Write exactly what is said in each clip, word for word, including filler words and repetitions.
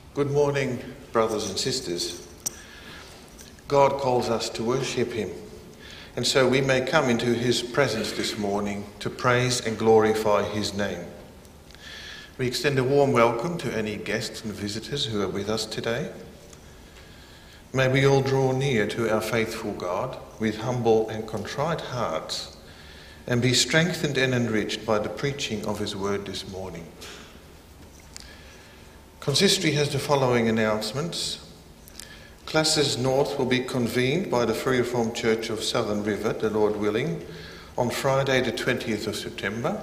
Good morning, brothers and sisters. God calls us to worship him, and so we may come into his presence this morning to praise and glorify his name. We extend a warm welcome to any guests and visitors who are with us today. May we all draw near to our faithful God with humble and contrite hearts and be strengthened and enriched by the preaching of his word this morning. Consistory has the following announcements. Classes North will be convened by the Free Reformed Church of Southern River, the Lord willing, on Friday the twentieth of September.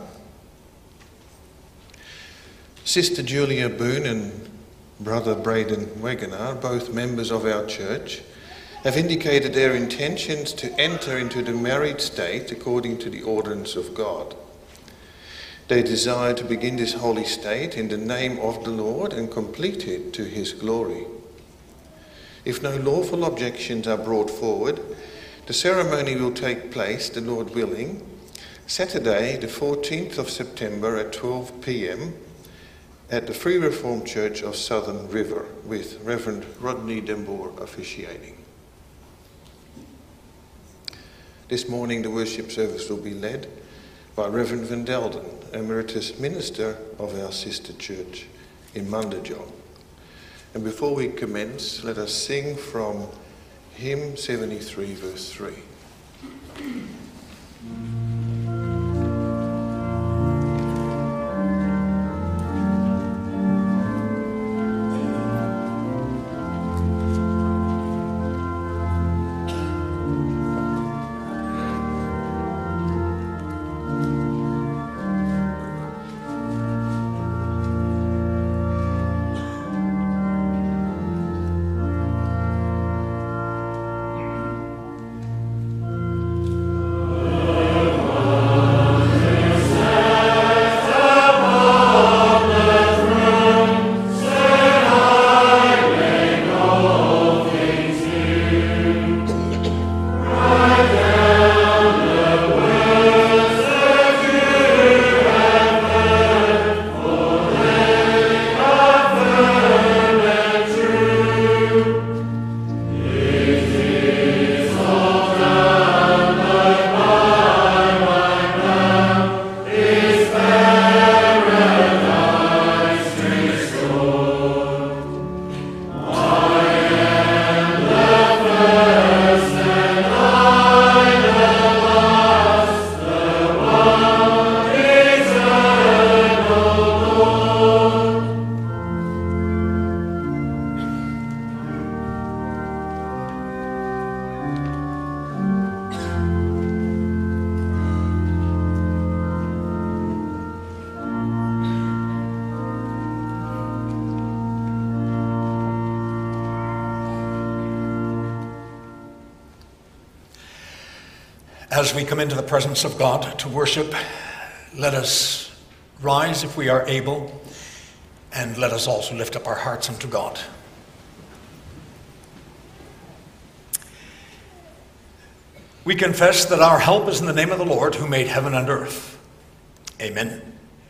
Sister Julia Boone and Brother Braden Wegener, both members of our church, have indicated their intentions to enter into the married state according to the ordinance of God. They desire to begin this holy state in the name of the Lord and complete it to his glory. If no lawful objections are brought forward, the ceremony will take place, the Lord willing, Saturday the fourteenth of September at twelve p.m. at the Free Reformed Church of Southern River, with Reverend Rodney Dembour officiating. This morning the worship service will be led by Reverend Van Delden, Emeritus Minister of our sister church in Mundijong. And before we commence, let us sing from hymn seventy-three, verse three. As we come into the presence of God to worship, let us rise if we are able, and let us also lift up our hearts unto God. We confess that our help is in the name of the Lord who made heaven and earth. Amen.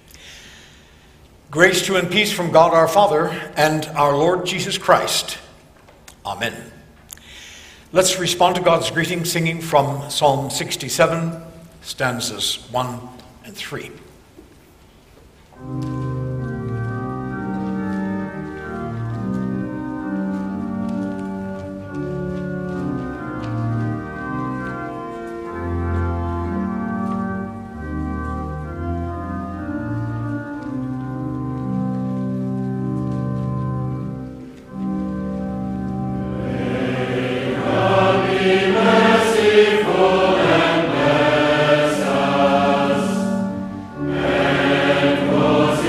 Grace to and peace from God our Father and our Lord Jesus Christ. Amen. Let's respond to God's greeting singing from Psalm sixty-seven, stanzas one and three. Was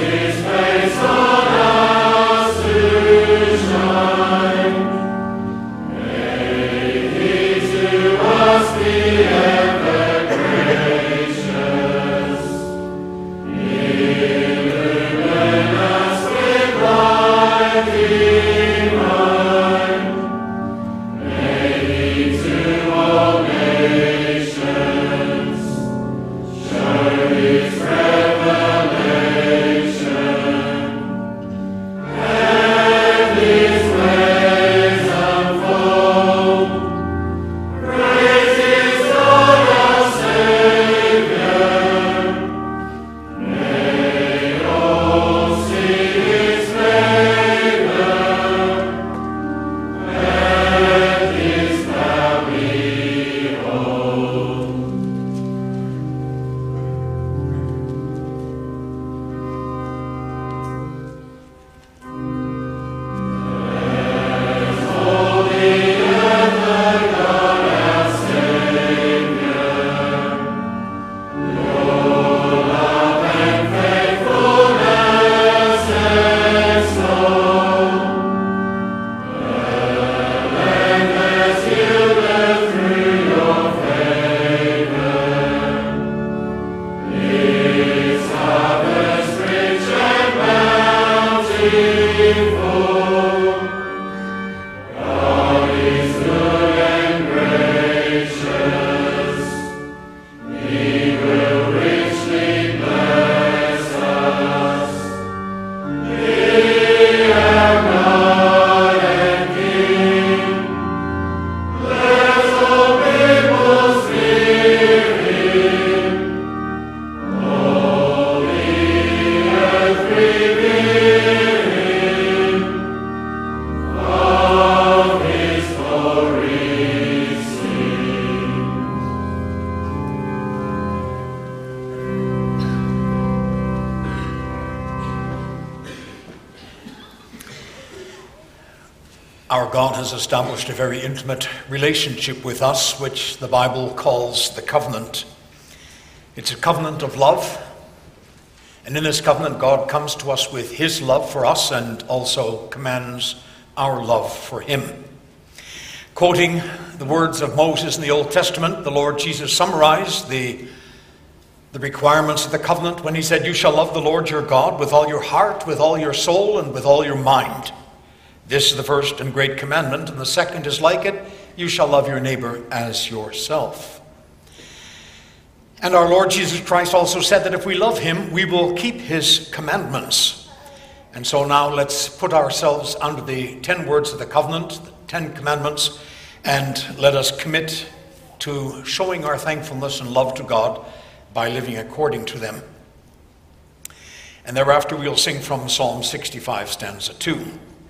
Our God has established a very intimate relationship with us, which the Bible calls the covenant. It's a covenant of love. And in this covenant, God comes to us with his love for us and also commands our love for him. Quoting the words of Moses in the Old Testament, the Lord Jesus summarized the, the requirements of the covenant when he said, "You shall love the Lord your God with all your heart, with all your soul, and with all your mind. This is the first and great commandment, and the second is like it. You shall love your neighbor as yourself." And our Lord Jesus Christ also said that if we love him, we will keep his commandments. And so now let's put ourselves under the ten words of the covenant, the ten commandments, and let us commit to showing our thankfulness and love to God by living according to them. And thereafter we'll sing from Psalm sixty-five, stanza two.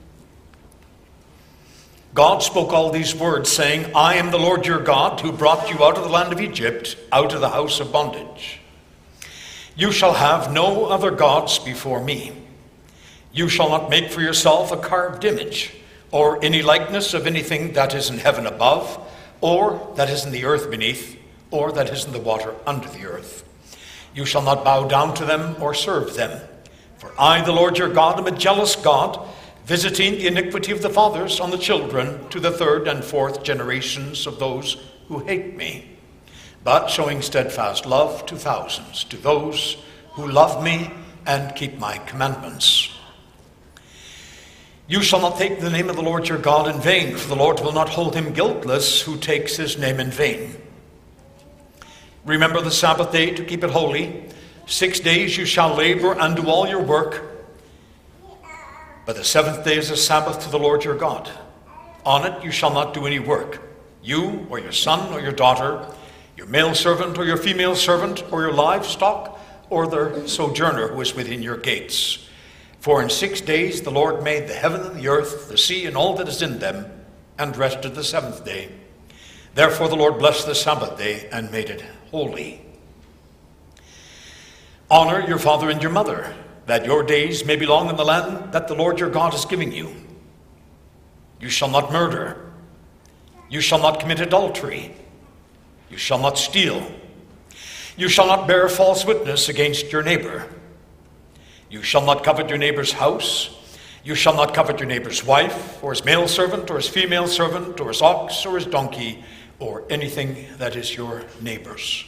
God spoke all these words, saying, "I am the Lord your God, who brought you out of the land of Egypt, out of the house of bondage. You shall have no other gods before me. You shall not make for yourself a carved image, or any likeness of anything that is in heaven above, or that is in the earth beneath, or that is in the water under the earth. You shall not bow down to them or serve them. For I, the Lord your God, am a jealous God, visiting the iniquity of the fathers on the children to the third and fourth generations of those who hate me, but showing steadfast love to thousands, to those who love me and keep my commandments. You shall not take the name of the Lord your God in vain, for the Lord will not hold him guiltless who takes his name in vain. Remember the Sabbath day to keep it holy. Six days you shall labor and do all your work, but the seventh day is a Sabbath to the Lord your God. On it you shall not do any work, you or your son or your daughter, your male servant or your female servant, or your livestock, or the sojourner who is within your gates. For in six days the Lord made the heaven and the earth, the sea, and all that is in them, and rested the seventh day. Therefore the Lord blessed the Sabbath day and made it holy. Honor your father and your mother, that your days may be long in the land that the Lord your God is giving you. You shall not murder. You shall not commit adultery. You shall not steal. You shall not bear false witness against your neighbor. You shall not covet your neighbor's house. You shall not covet your neighbor's wife, or his male servant, or his female servant, or his ox, or his donkey, or anything that is your neighbor's.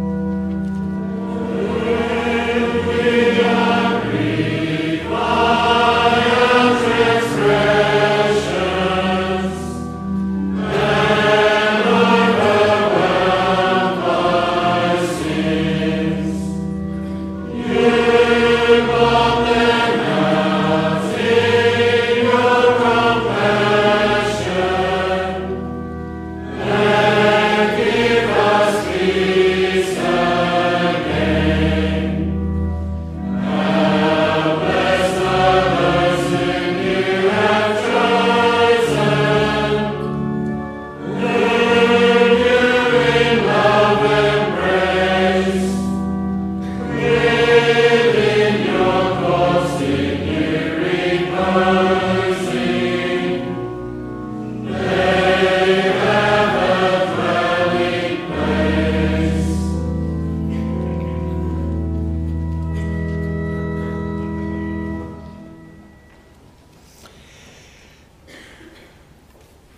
Viva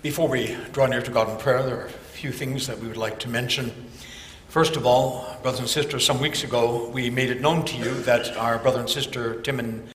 Before we draw near to God in prayer, there are a few things that we would like to mention. First of all, brothers and sisters, some weeks ago we made it known to you that our brother and sister Tim and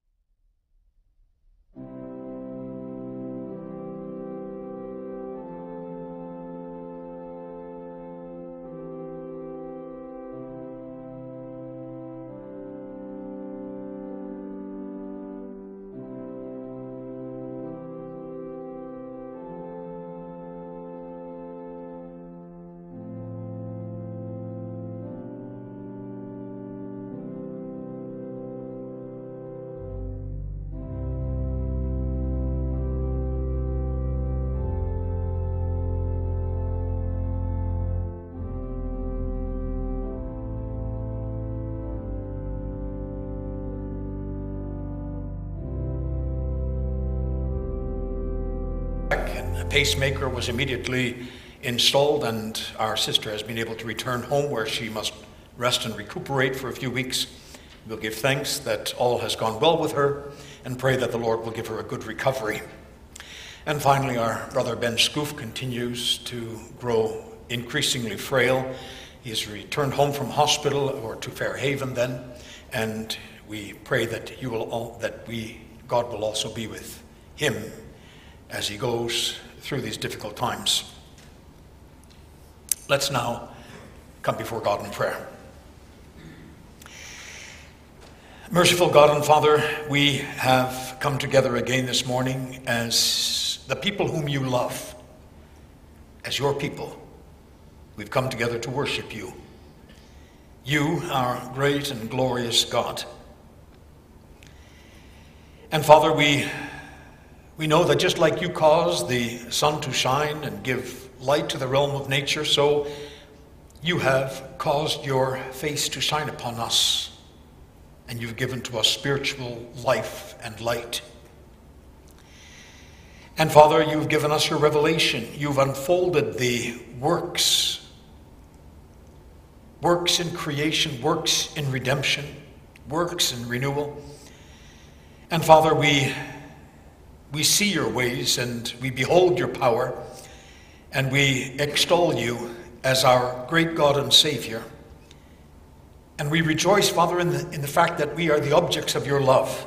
a pacemaker was immediately installed, and our sister has been able to return home where she must rest and recuperate for a few weeks. We'll give thanks that all has gone well with her and pray that the Lord will give her a good recovery. And finally, our brother Ben Scoof continues to grow increasingly frail. He has returned home from hospital, or to Fairhaven then, and we pray that you will all, that we God will also be with him as he goes through these difficult times. Let's now come before God in prayer. Merciful God and Father, we have come together again this morning as the people whom you love, as your people. We've come together to worship you. You, our great and glorious God. And Father, we We know that just like you cause the sun to shine and give light to the realm of nature, so you have caused your face to shine upon us, and you've given to us spiritual life and light. And Father, you've given us your revelation. You've unfolded the works, works in creation, works in redemption, works in renewal. And Father, we We see your ways and we behold your power, and we extol you as our great God and Savior. And we rejoice, Father, in the, in the fact that we are the objects of your love.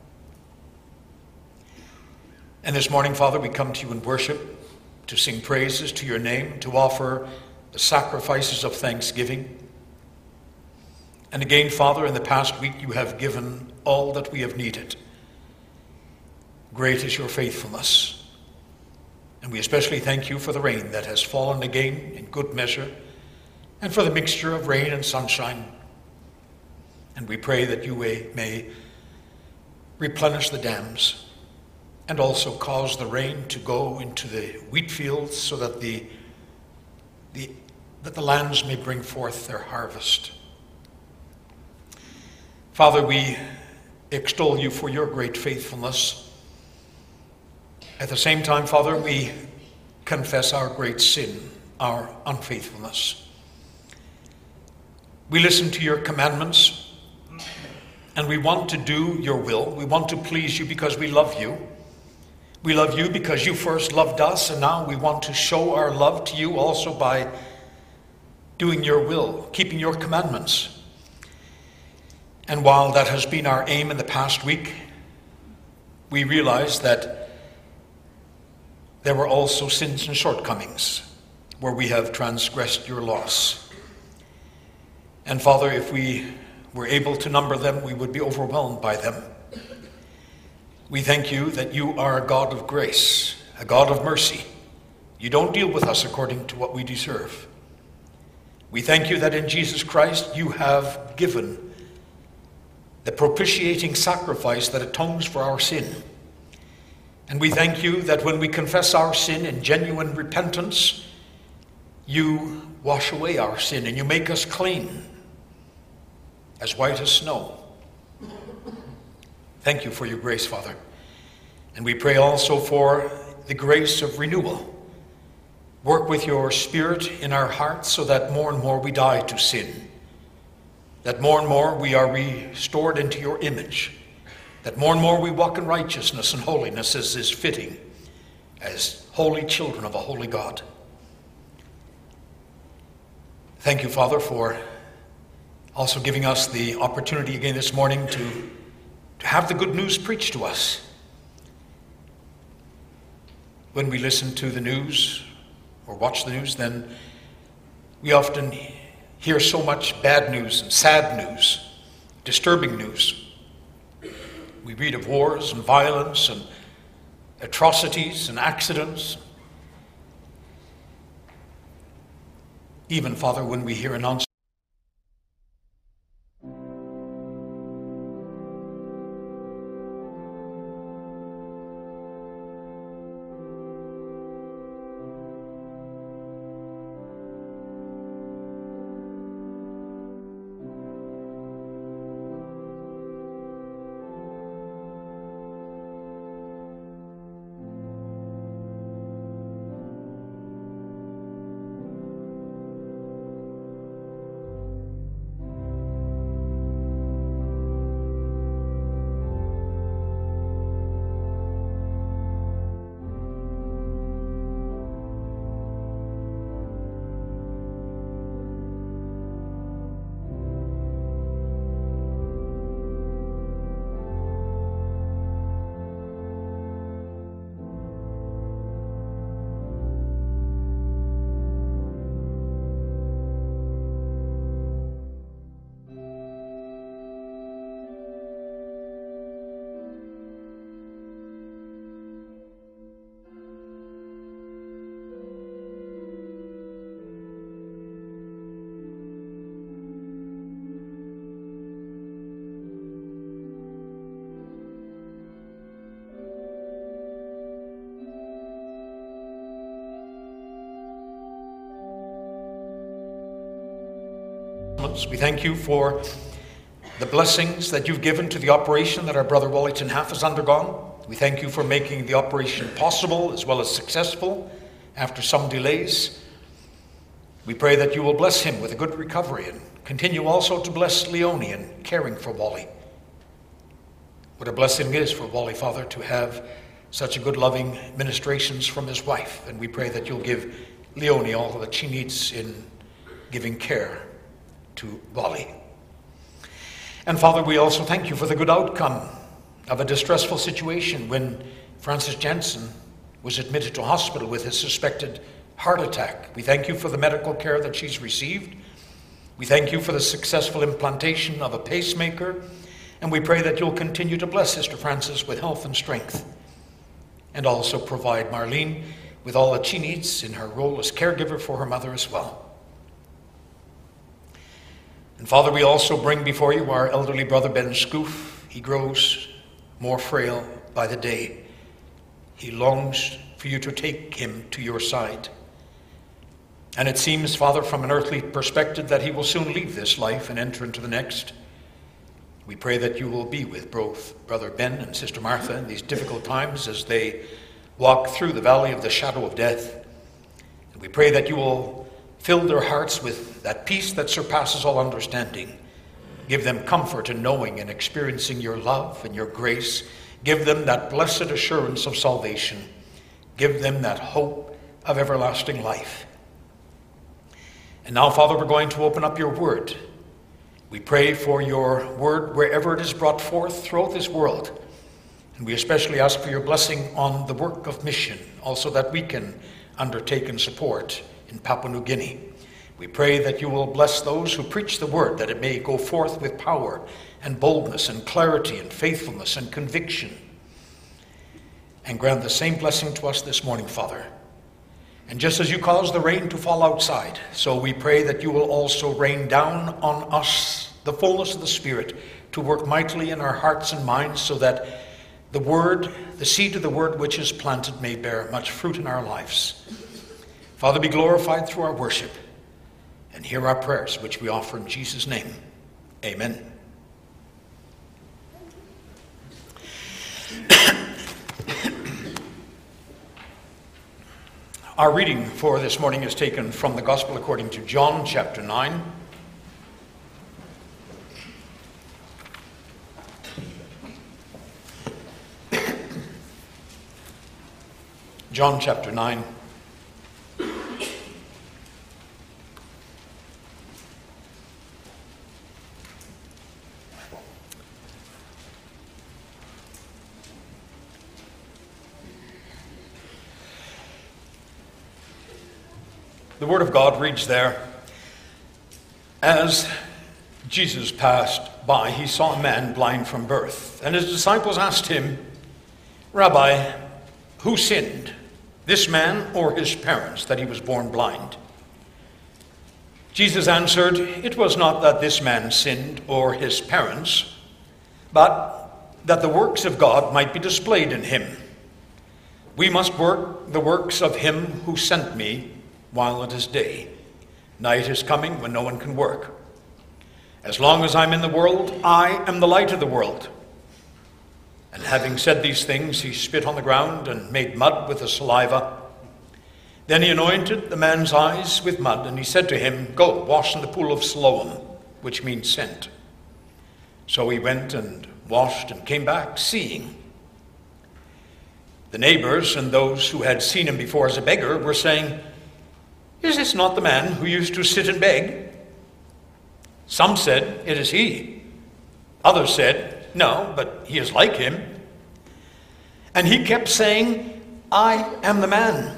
And this morning, Father, we come to you in worship, to sing praises to your name, to offer the sacrifices of thanksgiving. And again, Father, in the past week you have given all that we have needed. Great is your faithfulness. And we especially thank you for the rain that has fallen again in good measure, and for the mixture of rain and sunshine. And we pray that you may replenish the dams, and also cause the rain to go into the wheat fields, so that the, the, that the lands may bring forth their harvest. Father, we extol you for your great faithfulness. At the same time, Father, we confess our great sin, our unfaithfulness. We listen to your commandments, and we want to do your will. We want to please you because we love you. We love you because you first loved us, and now we want to show our love to you also by doing your will, keeping your commandments. And while that has been our aim in the past week, we realize that there were also sins and shortcomings where we have transgressed your laws. And Father, if we were able to number them, we would be overwhelmed by them. We thank you that you are a God of grace, a God of mercy. You don't deal with us according to what we deserve. We thank you that in Jesus Christ you have given the propitiating sacrifice that atones for our sin. And we thank you that when we confess our sin in genuine repentance, you wash away our sin and you make us clean, as white as snow. Thank you for your grace, Father. And we pray also for the grace of renewal. Work with your Spirit in our hearts so that more and more we die to sin, that more and more we are restored into your image, that more and more we walk in righteousness and holiness as is fitting, as holy children of a holy God. Thank you, Father, for also giving us the opportunity again this morning to, to have the good news preached to us. When we listen to the news or watch the news, then we often hear so much bad news and sad news, disturbing news. We read of wars and violence and atrocities and accidents. Even, Father, when we hear announcements, we thank you for the blessings that you've given to the operation that our brother Wally Tinhalf has undergone. We thank you for making the operation possible as well as successful after some delays. We pray that you will bless him with a good recovery and continue also to bless Leonie in caring for Wally. What a blessing it is for Wally, Father, to have such a good, loving ministrations from his wife. And we pray that you'll give Leonie all that she needs in giving care to Wally. And Father, we also thank you for the good outcome of a distressful situation when Francis Jansen was admitted to hospital with his suspected heart attack. We thank you for the medical care that she's received. We thank you for the successful implantation of a pacemaker, and we pray that you'll continue to bless Sister Francis with health and strength, and also provide Marlene with all that she needs in her role as caregiver for her mother as well. And Father, we also bring before you our elderly brother Ben Scoof. He grows more frail by the day. He longs for you to take him to your side. And it seems, Father, from an earthly perspective, that he will soon leave this life and enter into the next. We pray that you will be with both Brother Ben and Sister Martha in these difficult times as they walk through the valley of the shadow of death. And we pray that you will fill their hearts with that peace that surpasses all understanding. Give them comfort in knowing and experiencing your love and your grace. Give them that blessed assurance of salvation. Give them that hope of everlasting life. And now, Father, we're going to open up your word. We pray for your word wherever it is brought forth throughout this world. And we especially ask for your blessing on the work of mission, also that we can undertake and support in Papua New Guinea. We pray that you will bless those who preach the word, that it may go forth with power and boldness and clarity and faithfulness and conviction. And grant the same blessing to us this morning, Father. And just as you cause the rain to fall outside, so we pray that you will also rain down on us the fullness of the Spirit to work mightily in our hearts and minds, so that the word, the seed of the word which is planted, may bear much fruit in our lives. Father, be glorified through our worship, and hear our prayers, which we offer in Jesus' name. Amen. Our reading for this morning is taken from the Gospel according to John, chapter nine. John chapter nine. The Word of God reads there, "As Jesus passed by, he saw a man blind from birth, and his disciples asked him, 'Rabbi, who sinned, this man or his parents, that he was born blind?' Jesus answered, 'It was not that this man sinned or his parents, but that the works of God might be displayed in him. We must work the works of him who sent me while it is day. Night is coming when no one can work. As long as I'm in the world, I am the light of the world.' And having said these things, he spit on the ground and made mud with the saliva. Then he anointed the man's eyes with mud, and he said to him, 'Go, wash in the pool of Siloam,' which means sent. So he went and washed and came back, seeing. The neighbors and those who had seen him before as a beggar were saying, 'Is this not the man who used to sit and beg?' Some said, 'It is he.' Others said, 'No, but he is like him.' And he kept saying, 'I am the man.'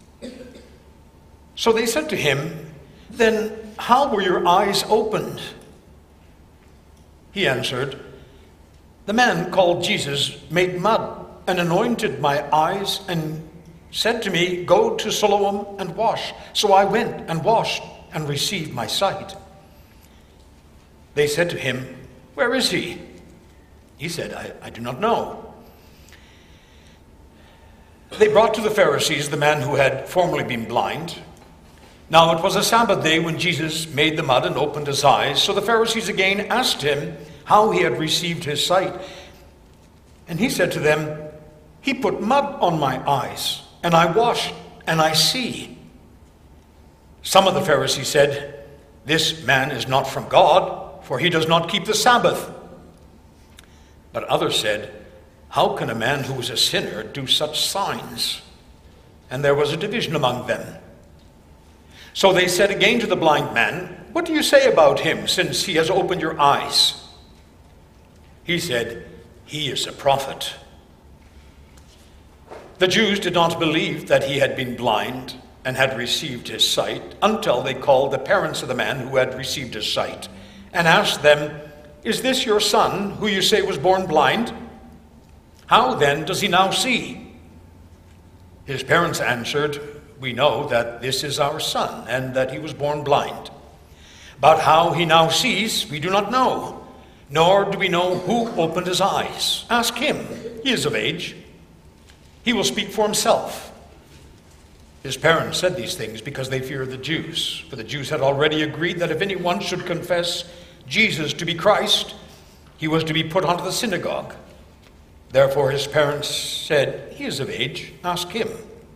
So they said to him, 'Then how were your eyes opened?' He answered, 'The man called Jesus made mud and anointed my eyes and said to me, "Go to Siloam and wash." So I went and washed and received my sight.' They said to him, 'Where is he?' He said, I, I do not know." They brought to the Pharisees the man who had formerly been blind. Now it was a Sabbath day when Jesus made the mud and opened his eyes. So the Pharisees again asked him how he had received his sight. And he said to them, "He put mud on my eyes, and I washed, and I see." Some of the Pharisees said, "This man is not from God, for he does not keep the Sabbath." But others said, "How can a man who is a sinner do such signs?" And there was a division among them. So they said again to the blind man, "What do you say about him, since he has opened your eyes?" He said, "He is a prophet." The Jews did not believe that he had been blind and had received his sight until they called the parents of the man who had received his sight and asked them, "Is this your son, who you say was born blind? How then does he now see?" His parents answered, "We know that this is our son and that he was born blind. But how he now sees, we do not know, nor do we know who opened his eyes. Ask him. He is of age. He will speak for himself." His parents said these things because they feared the Jews, for the Jews had already agreed that if anyone should confess Jesus to be Christ, he was to be put onto the synagogue. Therefore his parents said, "He is of age. Ask him."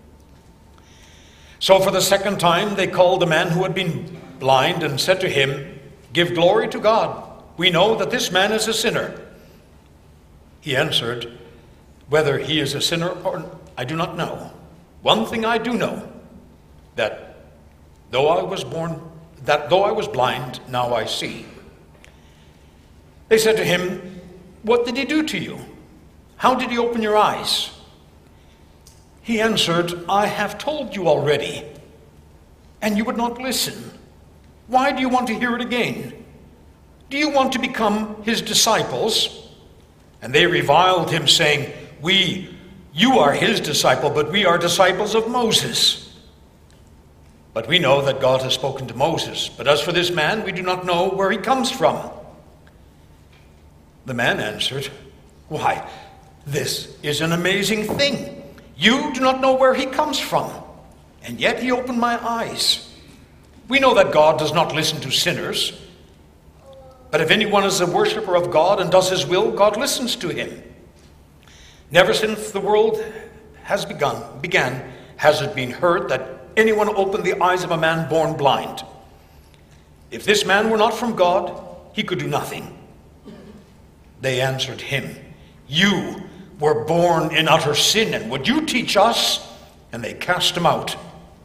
So for the second time they called the man who had been blind and said to him, "Give glory to God. We know that this man is a sinner." He answered, "Whether he is a sinner or I do not know. One thing I do know, that though I was born, that though I was blind, now I see." They said to him, "What did he do to you? How did he open your eyes?" He answered, "I have told you already, and you would not listen. Why do you want to hear it again? Do you want to become his disciples?" And they reviled him, saying, "We, you are his disciple, but we are disciples of Moses. But we know that God has spoken to Moses. But as for this man, we do not know where he comes from." The man answered, "Why, this is an amazing thing. You do not know where he comes from, and yet he opened my eyes. We know that God does not listen to sinners. But if anyone is a worshiper of God and does his will, God listens to him. Never since the world has begun, began has it been heard that anyone opened the eyes of a man born blind. If this man were not from God, he could do nothing." They answered him, "You were born in utter sin, and would you teach us?" and they cast him out.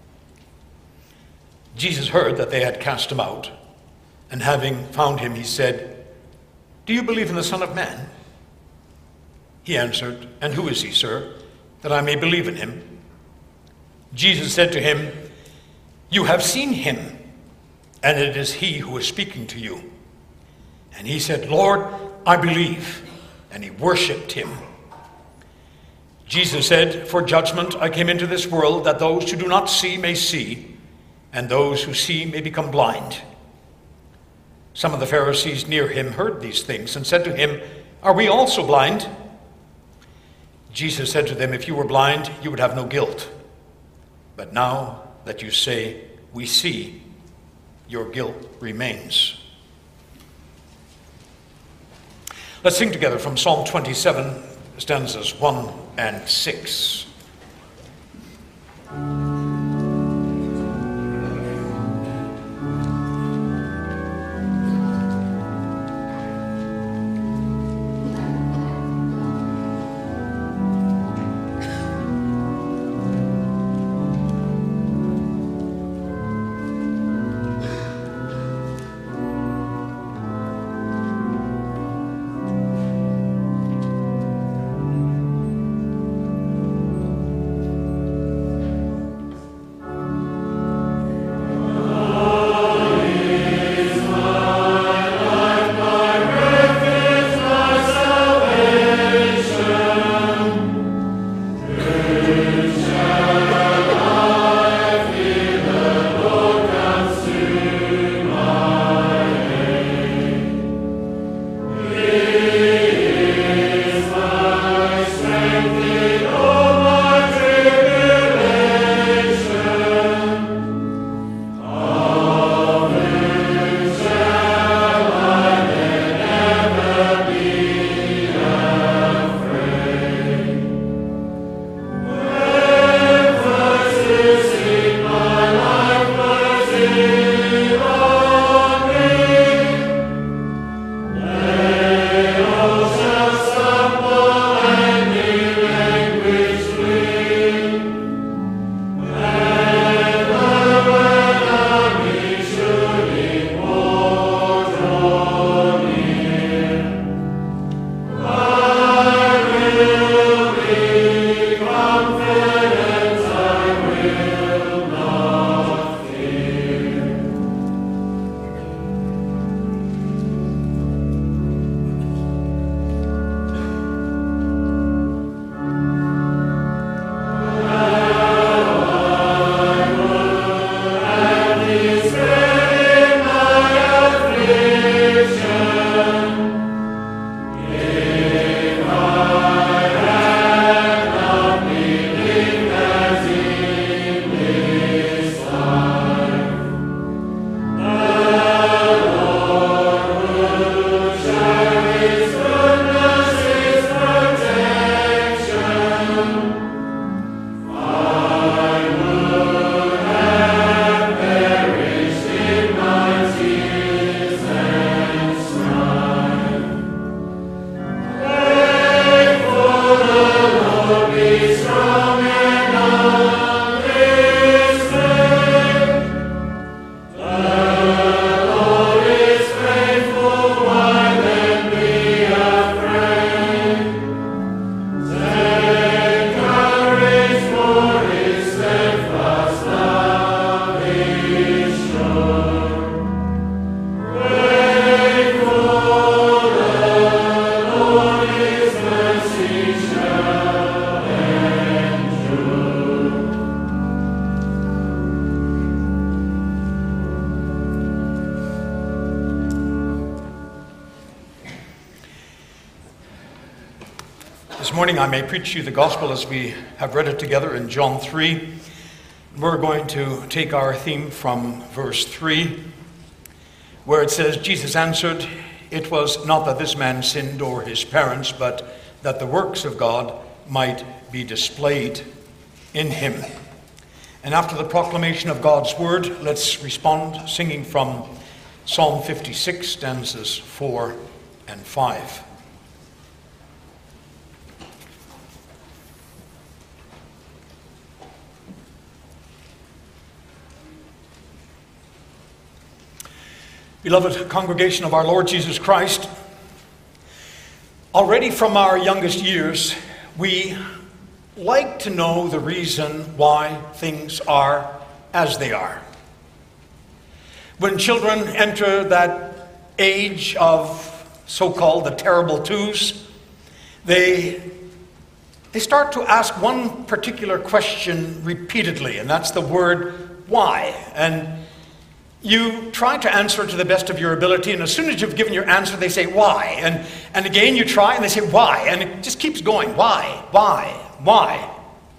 Jesus heard that they had cast him out, and having found him, he said, "Do you believe in the Son of Man?" He answered, "And who is he, sir, that I may believe in him?" Jesus said to him, "You have seen him, and it is he who is speaking to you." And he said, "Lord, I believe," and he worshipped him. Jesus said, "For judgment I came into this world, that those who do not see may see, and those who see may become blind." Some of the Pharisees near him heard these things and said to him, "Are we also blind?" Jesus said to them, "If you were blind, you would have no guilt. But now that you say, 'We see,' your guilt remains." Let's sing together from Psalm twenty-seven, stanzas one and six. This morning I may preach you the gospel as we have read it together in John three. We're going to take our theme from verse three, where it says, Jesus answered, "It was not that this man sinned or his parents, but that the works of God might be displayed in him." And after the proclamation of God's word, let's respond singing from Psalm fifty-six, stanzas four and five. Beloved congregation of our Lord Jesus Christ, already from our youngest years, we like to know the reason why things are as they are. When children enter that age of so-called the terrible twos, they, they start to ask one particular question repeatedly, and that's the word why. And you try to answer to the best of your ability, and as soon as you've given your answer, they say, why? And, and again, you try, and they say, why? And it just keeps going. Why? Why? Why?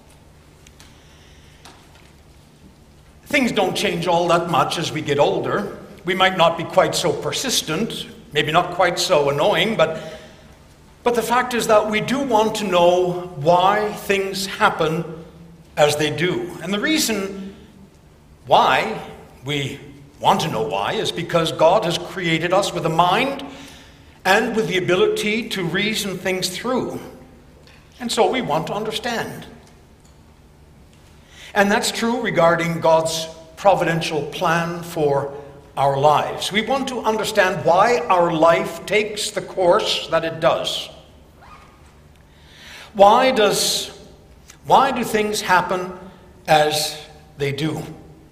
Things don't change all that much as we get older. We might not be quite so persistent, maybe not quite so annoying, but, but the fact is that we do want to know why things happen as they do. And the reason why we want to know why is because God has created us with a mind and with the ability to reason things through. And so we want to understand. And that's true regarding God's providential plan for our lives. We want to understand why our life takes the course that it does. Why does, why do things happen as they do?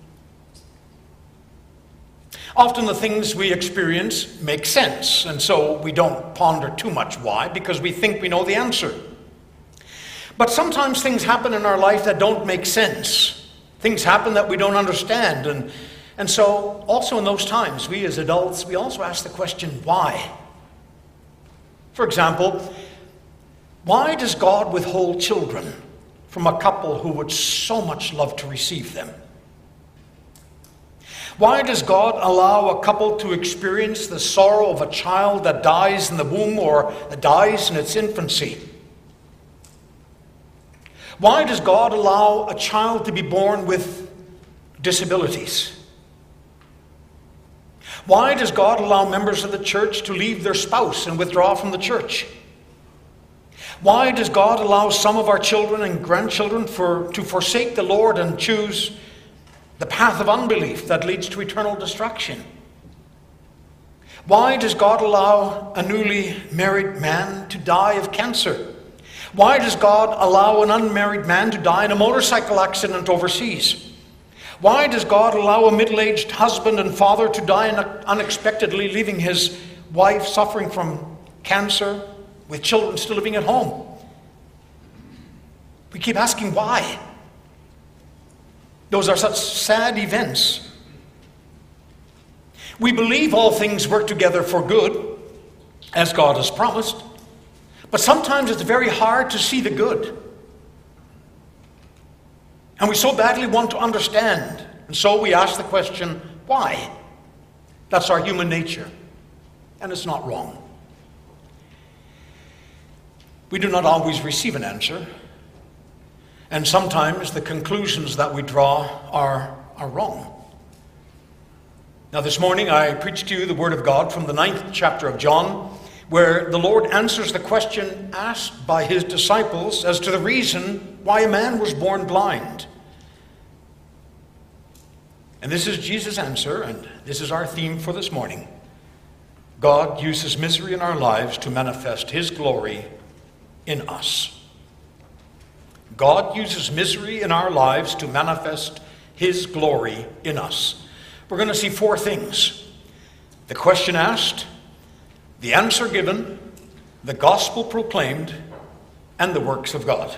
Often the things we experience make sense, and so we don't ponder too much why, because we think we know the answer. But sometimes things happen in our life that don't make sense. Things happen that we don't understand, and, and so also in those times, we as adults, we also ask the question, why? For example, why does God withhold children from a couple who would so much love to receive them? Why does God allow a couple to experience the sorrow of a child that dies in the womb or that dies in its infancy? Why does God allow a child to be born with disabilities? Why does God allow members of the church to leave their spouse and withdraw from the church? Why does God allow some of our children and grandchildren for, to forsake the Lord and choose the path of unbelief that leads to eternal destruction? Why does God allow a newly married man to die of cancer? Why does God allow an unmarried man to die in a motorcycle accident overseas? Why does God allow a middle-aged husband and father to die unexpectedly, leaving his wife suffering from cancer with children still living at home? We keep asking why. Those are such sad events. We believe all things work together for good, as God has promised, but sometimes it's very hard to see the good. And we so badly want to understand, and so we ask the question, why? That's our human nature, and it's not wrong. We do not always receive an answer, and sometimes the conclusions that we draw are, are wrong. Now this morning I preached to you the Word of God from the ninth chapter of John, where the Lord answers the question asked by his disciples as to the reason why a man was born blind. And this is Jesus' answer, and this is our theme for this morning. God uses misery in our lives to manifest his glory in us. God uses misery in our lives to manifest his glory in us. We're going to see four things: the question asked, the answer given, the gospel proclaimed, and the works of God.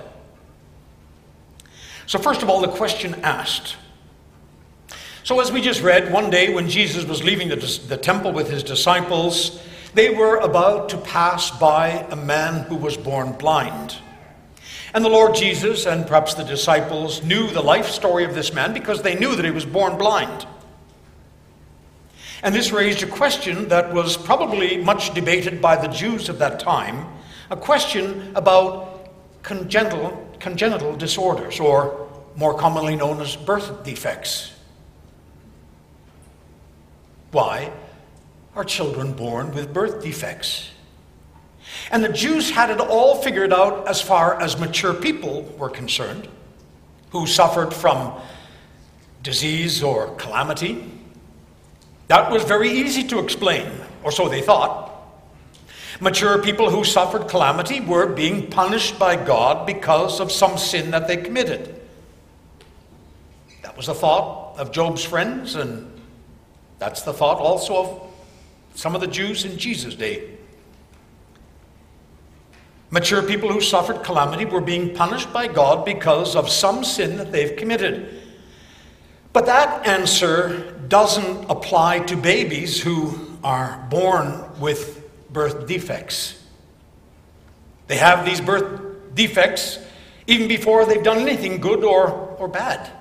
So first of all, the question asked. So as we just read, one day when Jesus was leaving the, the temple with his disciples, they were about to pass by a man who was born blind. And the Lord Jesus and perhaps the disciples knew the life story of this man because they knew that he was born blind. And this raised a question that was probably much debated by the Jews of that time, a question about congenital, congenital disorders, or more commonly known as birth defects. Why are children born with birth defects? And the Jews had it all figured out as far as mature people were concerned, who suffered from disease or calamity. That was very easy to explain, or so they thought. Mature people who suffered calamity were being punished by God because of some sin that they committed. That was the thought of Job's friends, and that's the thought also of some of the Jews in Jesus' day. Mature people who suffered calamity were being punished by God because of some sin that they've committed. But that answer doesn't apply to babies who are born with birth defects. They have these birth defects even before they've done anything good or, or bad.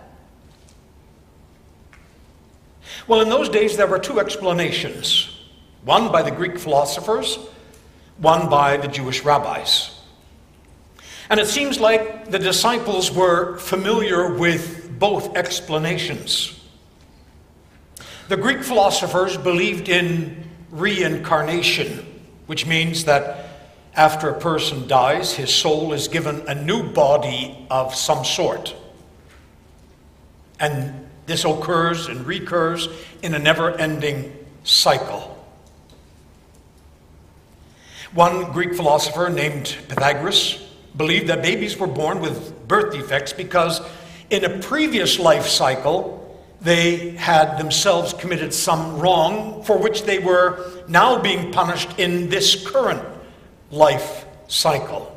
Well, in those days there were two explanations. One by the Greek philosophers, one by the Jewish rabbis. And it seems like the disciples were familiar with both explanations. The Greek philosophers believed in reincarnation, which means that after a person dies, his soul is given a new body of some sort. And this occurs and recurs in a never-ending cycle. One Greek philosopher named Pythagoras believed that babies were born with birth defects because in a previous life cycle, they had themselves committed some wrong for which they were now being punished in this current life cycle.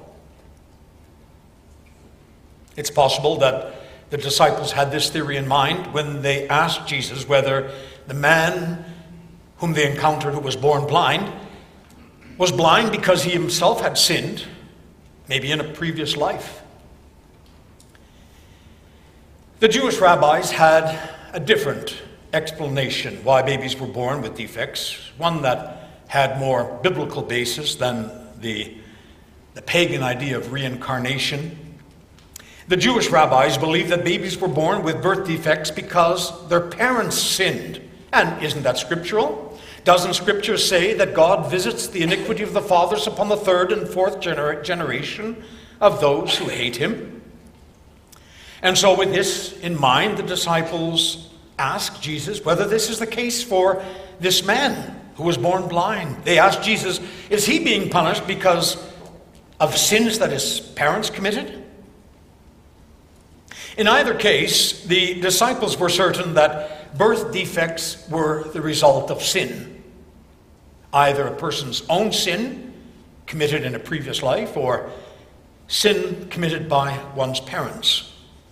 It's possible that the disciples had this theory in mind when they asked Jesus whether the man whom they encountered who was born blind was blind because he himself had sinned, maybe in a previous life. The Jewish rabbis had a different explanation why babies were born with defects, one that had more biblical basis than the, the pagan idea of reincarnation. The Jewish rabbis believed that babies were born with birth defects because their parents sinned. And isn't that scriptural? Doesn't Scripture say that God visits the iniquity of the fathers upon the third and fourth gener- generation of those who hate him? And so with this in mind, the disciples asked Jesus whether this is the case for this man who was born blind. They asked Jesus, is he being punished because of sins that his parents committed? In either case, the disciples were certain that birth defects were the result of sin. Either a person's own sin committed in a previous life or sin committed by one's parents.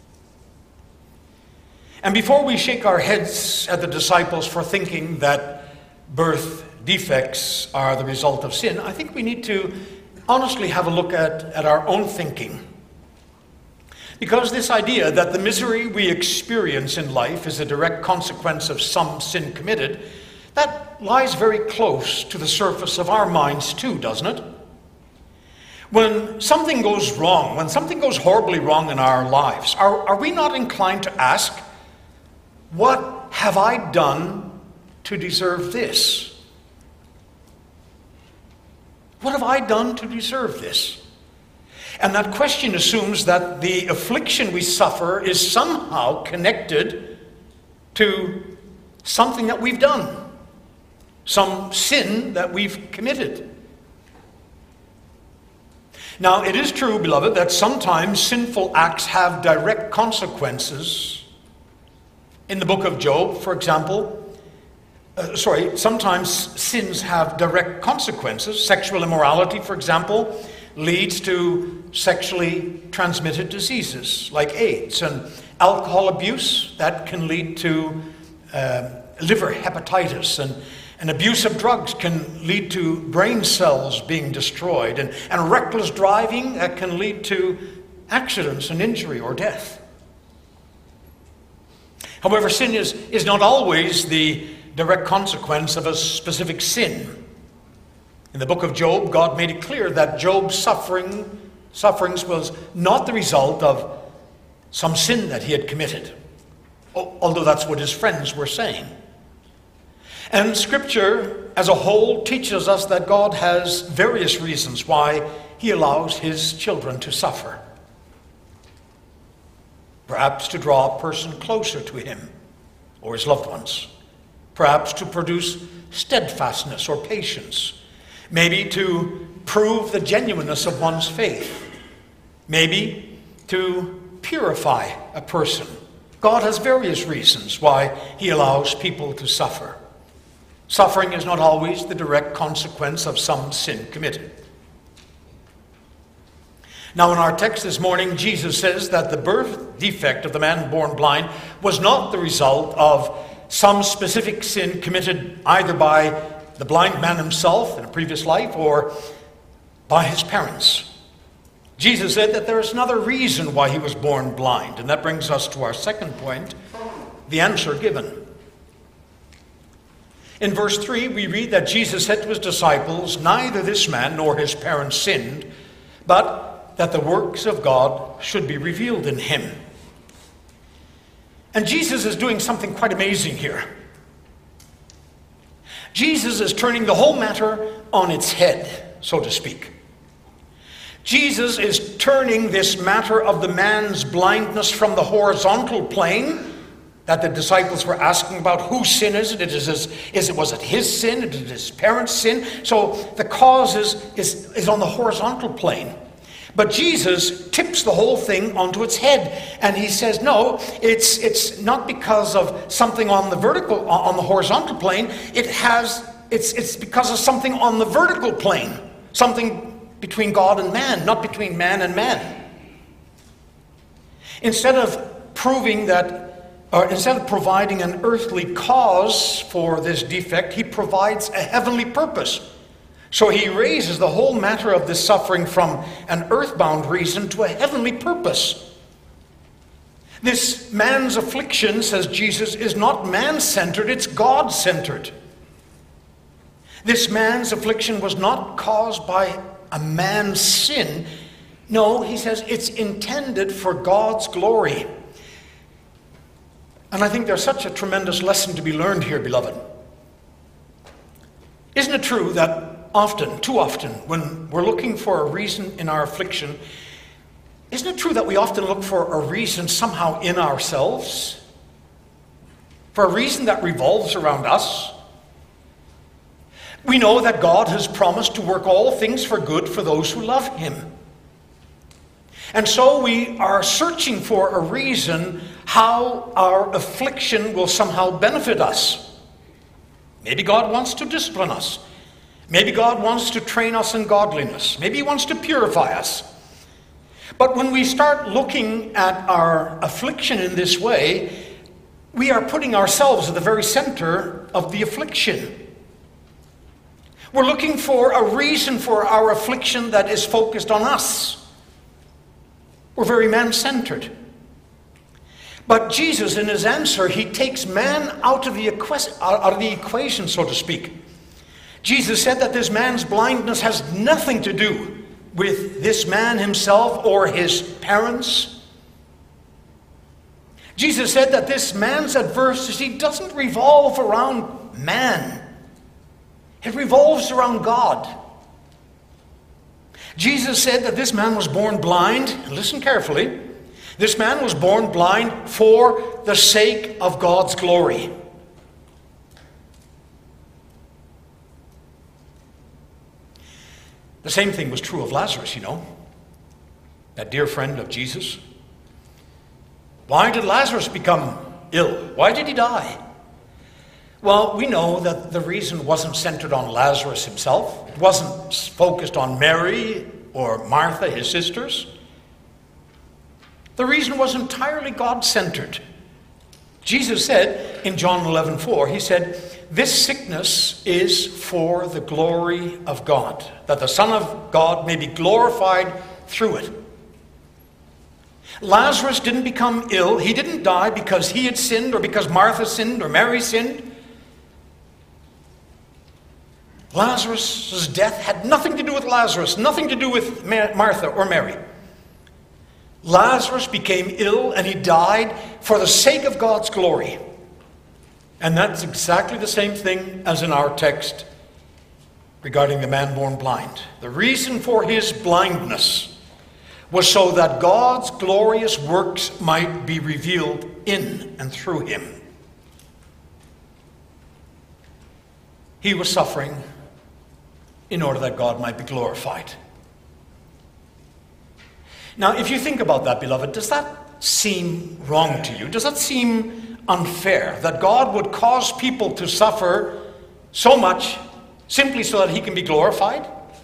And before we shake our heads at the disciples for thinking that birth defects are the result of sin, I think we need to honestly have a look at, at our own thinking. Because this idea that the misery we experience in life is a direct consequence of some sin committed, that lies very close to the surface of our minds too, doesn't it? When something goes wrong, when something goes horribly wrong in our lives, are, are we not inclined to ask, what have I done to deserve this? What have I done to deserve this? And that question assumes that the affliction we suffer is somehow connected to something that we've done, some sin that we've committed. Now, it is true, beloved, that sometimes sinful acts have direct consequences. In the book of Job, for example, uh, sorry, sometimes sins have direct consequences. Sexual immorality, for example, leads to sexually transmitted diseases like AIDS, and alcohol abuse, that can lead to uh, liver hepatitis, and, and abuse of drugs can lead to brain cells being destroyed, and, and reckless driving, that can lead to accidents and injury or death. However, sin is, is not always the direct consequence of a specific sin. In the book of Job, God made it clear that Job's suffering, sufferings was not the result of some sin that he had committed, although that's what his friends were saying. And Scripture as a whole teaches us that God has various reasons why he allows his children to suffer. Perhaps to draw a person closer to him or his loved ones. perhaps to produce steadfastness or patience, maybe to prove the genuineness of one's faith, maybe to purify a person. God has various reasons why he allows people to suffer. Suffering is not always the direct consequence of some sin committed. Now, in our text this morning, Jesus says that the birth defect of the man born blind was not the result of some specific sin committed either by the blind man himself in a previous life or by his parents. Jesus said that there is another reason why he was born blind, and that brings us to our second point, the answer given. In verse three, we read that Jesus said to his disciples, "Neither this man nor his parents sinned, but that the works of God should be revealed in him." And Jesus is doing something quite amazing here. Jesus is turning the whole matter on its head, so to speak. Jesus is turning this matter of the man's blindness from the horizontal plane that the disciples were asking about. Whose sin is it? It is, his, is it was it his sin? Is it his parents' sin? So the cause is, is, is on the horizontal plane. But Jesus tips the whole thing onto its head. And he says, no, it's, it's not because of something on the vertical, on the horizontal plane. It has, it's, it's because of something on the vertical plane. Something between God and man, not between man and man. Instead of proving that, or instead of providing an earthly cause for this defect, he provides a heavenly purpose. So he raises the whole matter of this suffering from an earthbound reason to a heavenly purpose. This man's affliction, says Jesus, is not man-centered, it's God-centered. This man's affliction was not caused by a man's sin. No, he says it's intended for God's glory. And I think there's such a tremendous lesson to be learned here, beloved. Isn't it true that often, too often, when we're looking for a reason in our affliction, isn't it true that we often look for a reason somehow in ourselves? For a reason that revolves around us? We know that God has promised to work all things for good for those who love him. And so we are searching for a reason how our affliction will somehow benefit us. Maybe God wants to discipline us. Maybe God wants to train us in godliness. Maybe he wants to purify us. But when we start looking at our affliction in this way, we are putting ourselves at the very center of the affliction. We're looking for a reason for our affliction that is focused on us. We're very man-centered. But Jesus, in his answer, he takes man out of the equ- out of the equation, so to speak. Jesus said that this man's blindness has nothing to do with this man himself or his parents. Jesus said that this man's adversity doesn't revolve around man. It revolves around God. Jesus said that this man was born blind, and listen carefully, this man was born blind for the sake of God's glory. The same thing was true of Lazarus, you know, that dear friend of Jesus. Why did Lazarus become ill? Why did he die? Well, we know that the reason wasn't centered on Lazarus himself. It wasn't focused on Mary or Martha, his sisters. The reason was entirely God-centered. Jesus said in John eleven four, he said, "This sickness is for the glory of God, that the Son of God may be glorified through it." Lazarus didn't become ill. He didn't die because he had sinned or because Martha sinned or Mary sinned. Lazarus' death had nothing to do with Lazarus, nothing to do with Martha or Mary. Lazarus became ill and he died for the sake of God's glory. And that's exactly the same thing as in our text regarding the man born blind. The reason for his blindness was so that God's glorious works might be revealed in and through him. he was suffering in order that God might be glorified. Now, if you think about that, beloved, does that seem wrong to you? Does that seem unfair that God would cause people to suffer so much simply so that he can be glorified?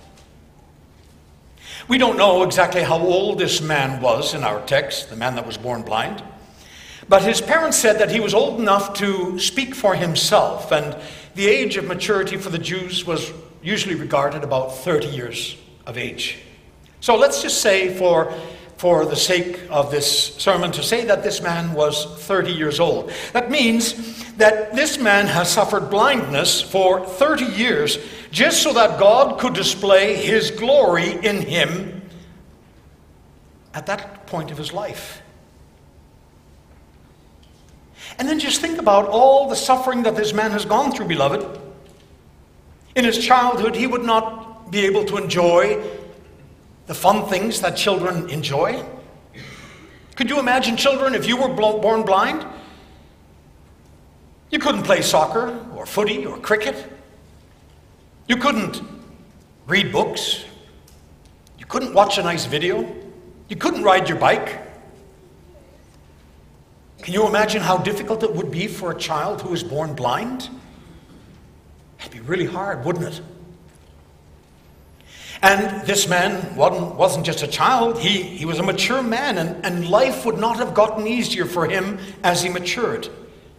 We don't know exactly how old this man was in our text, the man that was born blind. But his parents said that he was old enough to speak for himself, and the age of maturity for the Jews was usually regarded about thirty years of age. So let's just say, for, for the sake of this sermon, to say that this man was thirty years old. That means that this man has suffered blindness for thirty years just so that God could display his glory in him at that point of his life. And then just think about all the suffering that this man has gone through, beloved. In his childhood, he would not be able to enjoy the fun things that children enjoy. Could you imagine, children, if you were born blind? You couldn't play soccer or footy or cricket. You couldn't read books. You couldn't watch a nice video. You couldn't ride your bike. Can you imagine how difficult it would be for a child who is born blind? It'd be really hard, wouldn't it? And this man wasn't, wasn't just a child, he, he was a mature man, and, and life would not have gotten easier for him as he matured.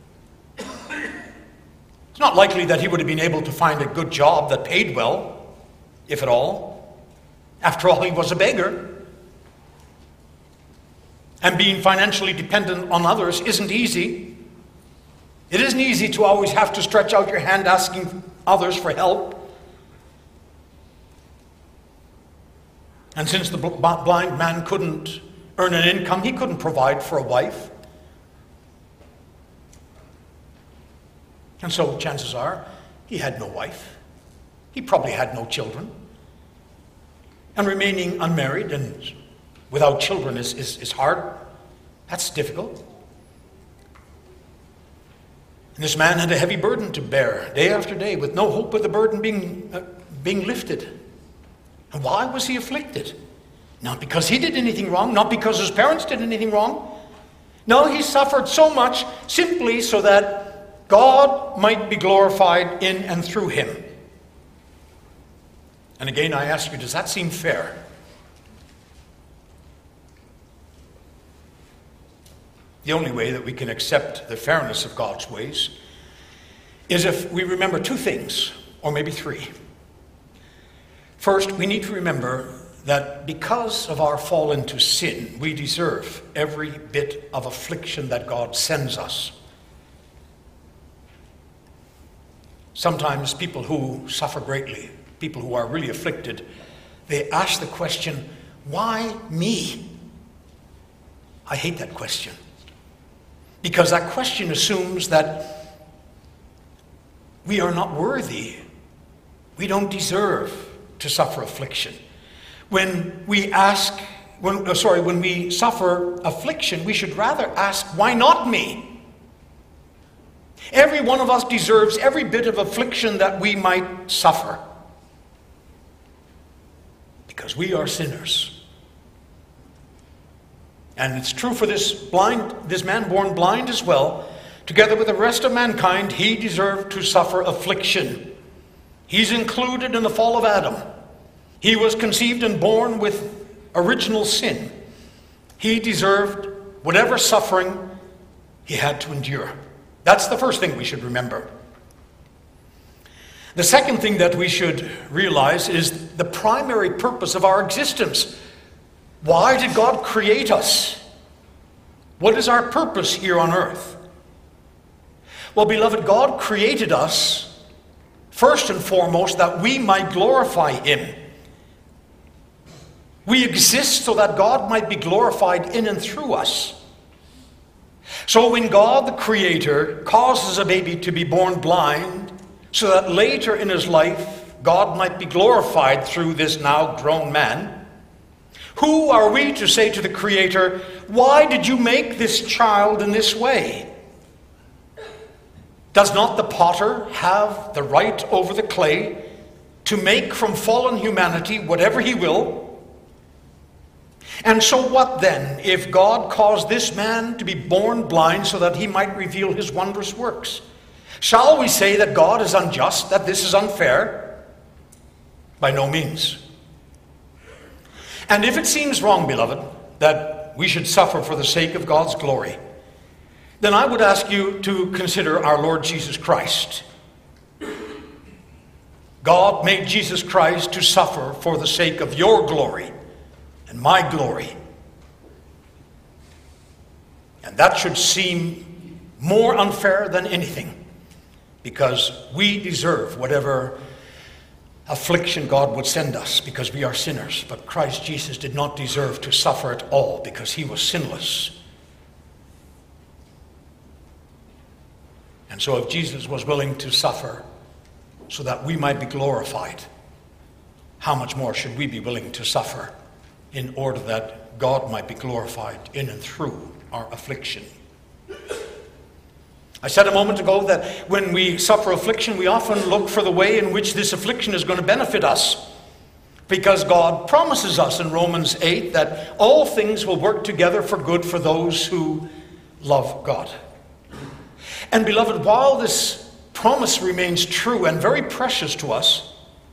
It's not likely that he would have been able to find a good job that paid well, if at all. After all, he was a beggar. And being financially dependent on others isn't easy. It isn't easy to always have to stretch out your hand asking others for help. And since the blind man couldn't earn an income, he couldn't provide for a wife. And so chances are he had no wife. He probably had no children. And remaining unmarried and without children is, is, is hard. That's difficult. And this man had a heavy burden to bear day after day with no hope of the burden being, uh, being lifted. And why was he afflicted? Not because he did anything wrong, not because his parents did anything wrong. No, he suffered so much simply so that God might be glorified in and through him. And again, I ask you, does that seem fair? The only way that we can accept the fairness of God's ways is if we remember two things, or maybe three. First, we need to remember that because of our fall into sin, we deserve every bit of affliction that God sends us. Sometimes people who suffer greatly, people who are really afflicted, they ask the question, why me? I hate that question. Because that question assumes that we are not worthy. We don't deserve to suffer affliction. When we ask, when, oh, sorry, when we suffer affliction, we should rather ask, why not me? Every one of us deserves every bit of affliction that we might suffer. Because we are sinners. And it's true for this blind, this man born blind as well. Together with the rest of mankind, he deserved to suffer affliction. He's included in the fall of Adam. He was conceived and born with original sin. He deserved whatever suffering he had to endure. That's the first thing we should remember. The second thing that we should realize is the primary purpose of our existence. Why did God create us? What is our purpose here on earth? Well, beloved, God created us first and foremost that we might glorify him. We exist so that God might be glorified in and through us. So when God, the Creator, causes a baby to be born blind, so that later in his life God might be glorified through this now grown man, who are we to say to the Creator, why did you make this child in this way? Does not the potter have the right over the clay to make from fallen humanity whatever he will? And so what then, if God caused this man to be born blind so that he might reveal his wondrous works? Shall we say that God is unjust, that this is unfair? By no means. And if it seems wrong, beloved, that we should suffer for the sake of God's glory, then I would ask you to consider our Lord Jesus Christ. God made Jesus Christ to suffer for the sake of your glory and my glory. And that should seem more unfair than anything, because we deserve whatever affliction God would send us because we are sinners. But Christ Jesus did not deserve to suffer at all because he was sinless. And so if Jesus was willing to suffer so that we might be glorified, how much more should we be willing to suffer in order that God might be glorified in and through our affliction? I said a moment ago that when we suffer affliction, we often look for the way in which this affliction is going to benefit us, because God promises us in Romans eight that all things will work together for good for those who love God. And beloved, while this promise remains true and very precious to us,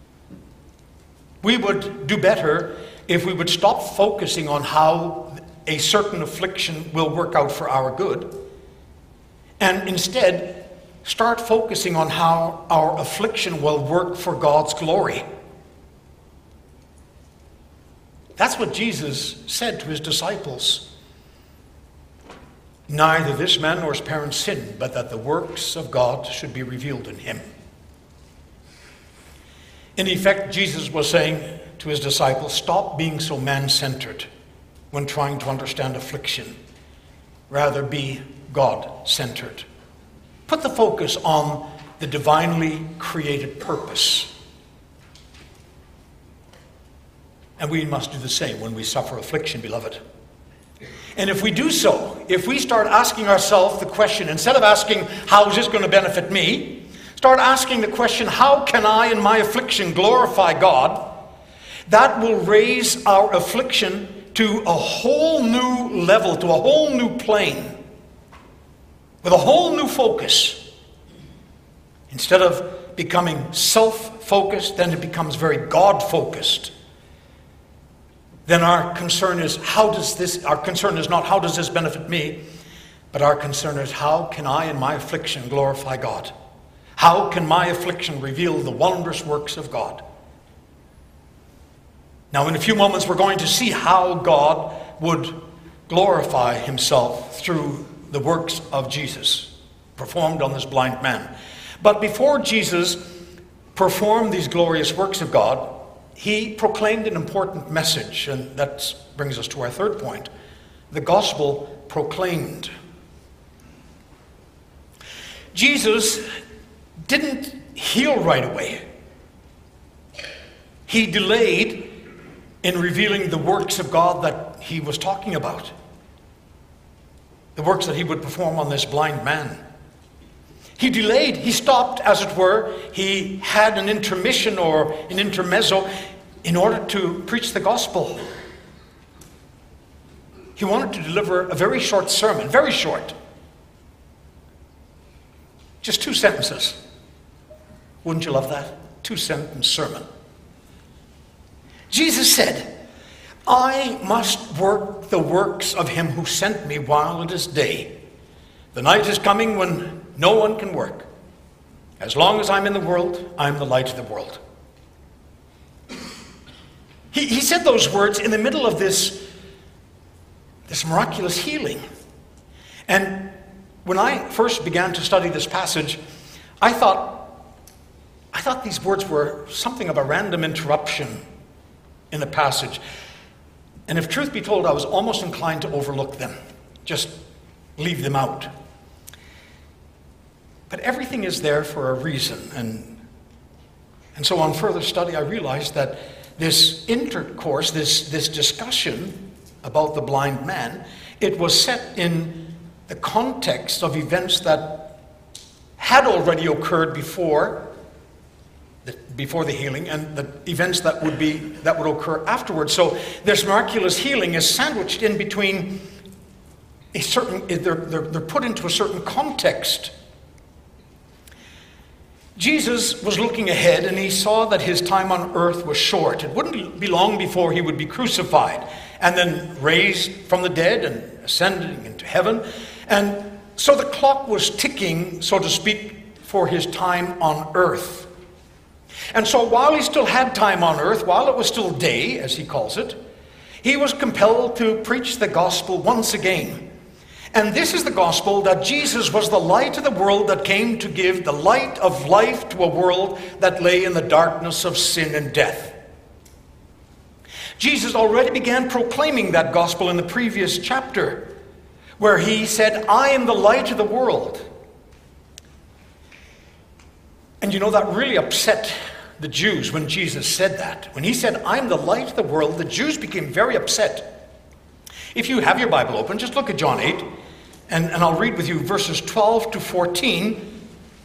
we would do better if we would stop focusing on how a certain affliction will work out for our good, and instead start focusing on how our affliction will work for God's glory. That's what Jesus said to his disciples. Neither this man nor his parents sinned, but that the works of God should be revealed in him. In effect, Jesus was saying to his disciples, stop being so man-centered when trying to understand affliction. Rather be God-centered. Put the focus on the divinely created purpose. And we must do the same when we suffer affliction, beloved. And if we do so, if we start asking ourselves the question, instead of asking, how is this going to benefit me? Start asking the question, how can I in my affliction glorify God? That will raise our affliction to a whole new level, to a whole new plane, with a whole new focus. Instead of becoming self-focused, then it becomes very God-focused. Then our concern is, how does this, our concern is not, how does this benefit me? But our concern is, how can I in my affliction glorify God? How can my affliction reveal the wondrous works of God? Now, in a few moments, we're going to see how God would glorify himself through the works of Jesus performed on this blind man. But before Jesus performed these glorious works of God, he proclaimed an important message, and that brings us to our third point: the gospel proclaimed. Jesus didn't heal right away. He delayed in revealing the works of God that he was talking about, the works that he would perform on this blind man. He delayed, he stopped, as it were. He had an intermission or an intermezzo in order to preach the gospel. He wanted to deliver a very short sermon, very short. Just two sentences. Wouldn't you love that? Two-sentence sermon. Jesus said, I must work the works of him who sent me while it is day. The night is coming when no one can work. As long as I'm in the world, I'm the light of the world. He, he said those words in the middle of this, this miraculous healing. And when I first began to study this passage, I thought, I thought these words were something of a random interruption in the passage. And if truth be told, I was almost inclined to overlook them, just leave them out. But everything is there for a reason. And, and so on further study, I realized that this intercourse, this, this discussion about the blind man, it was set in the context of events that had already occurred before the, before the healing, and the events that would be that would occur afterwards. So this miraculous healing is sandwiched in between a certain, they're, they're, they're put into a certain context. Jesus was looking ahead, and he saw that his time on earth was short. It wouldn't be long before he would be crucified and then raised from the dead and ascending into heaven. And so the clock was ticking, so to speak, for his time on earth. And so while he still had time on earth, while it was still day, as he calls it, he was compelled to preach the gospel once again. And this is the gospel that Jesus was the light of the world that came to give the light of life to a world that lay in the darkness of sin and death. Jesus already began proclaiming that gospel in the previous chapter, where he said, I am the light of the world. And you know, that really upset the Jews when Jesus said that. When he said, I am the light of the world, the Jews became very upset. If you have your Bible open, just look at John eight, and, and I'll read with you verses twelve to fourteen.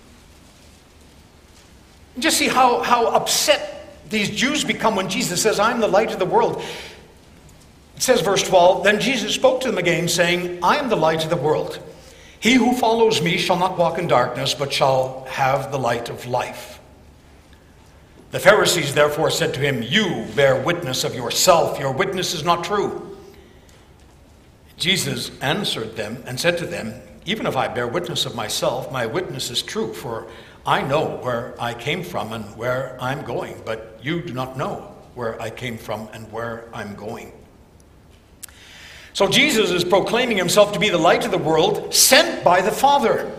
Just see how, how upset these Jews become when Jesus says, I am the light of the world. It says, verse twelve, Then Jesus spoke to them again, saying, I am the light of the world. He who follows me shall not walk in darkness, but shall have the light of life. The Pharisees therefore said to him, You bear witness of yourself. Your witness is not true. Jesus answered them and said to them, Even if I bear witness of myself, my witness is true, for I know where I came from and where I'm going, but you do not know where I came from and where I'm going. So Jesus is proclaiming himself to be the light of the world, sent by the Father.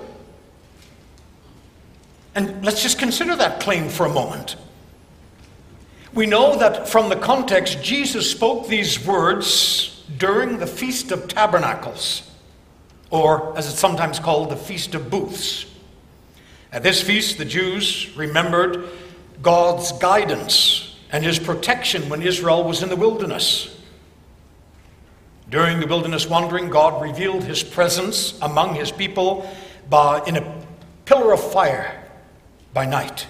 And let's just consider that claim for a moment. We know that from the context, Jesus spoke these words during the Feast of Tabernacles, or as it's sometimes called, the Feast of Booths. At this feast, the Jews remembered God's guidance and his protection when Israel was in the wilderness. During the wilderness wandering, God revealed his presence among his people by, in a pillar of fire by night.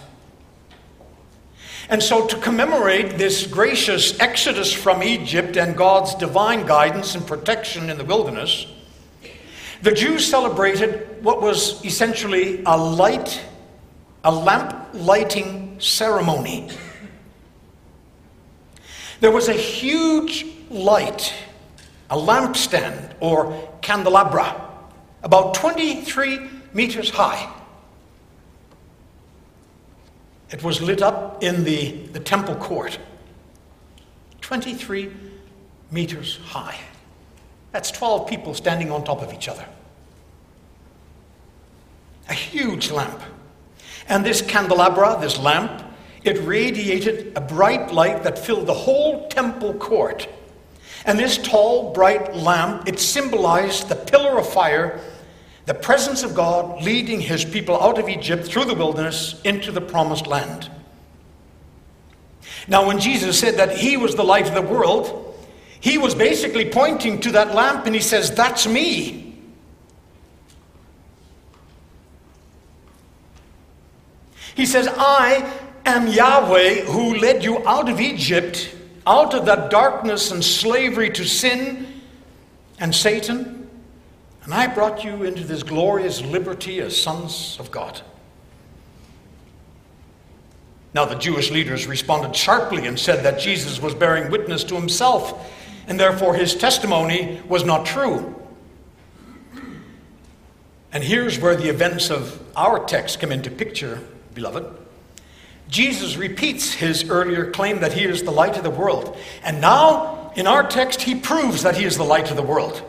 And so to commemorate this gracious exodus from Egypt and God's divine guidance and protection in the wilderness, the Jews celebrated what was essentially a light, a lamp lighting ceremony. There was a huge light, a lampstand or candelabra, about twenty-three meters high. It was lit up in the, the temple court, twenty-three meters high. That's twelve people standing on top of each other. A huge lamp. And this candelabra, this lamp, it radiated a bright light that filled the whole temple court. And this tall, bright lamp, it symbolized the pillar of fire, the presence of God leading his people out of Egypt through the wilderness into the promised land. Now, when Jesus said that he was the light of the world, he was basically pointing to that lamp, and he says, that's me. He says, I am Yahweh who led you out of Egypt, out of that darkness and slavery to sin and Satan. And I brought you into this glorious liberty as sons of God. Now the Jewish leaders responded sharply and said that Jesus was bearing witness to himself, and therefore his testimony was not true. And here's where the events of our text come into picture, beloved. Jesus repeats his earlier claim that he is the light of the world. And now, in our text, he proves that he is the light of the world.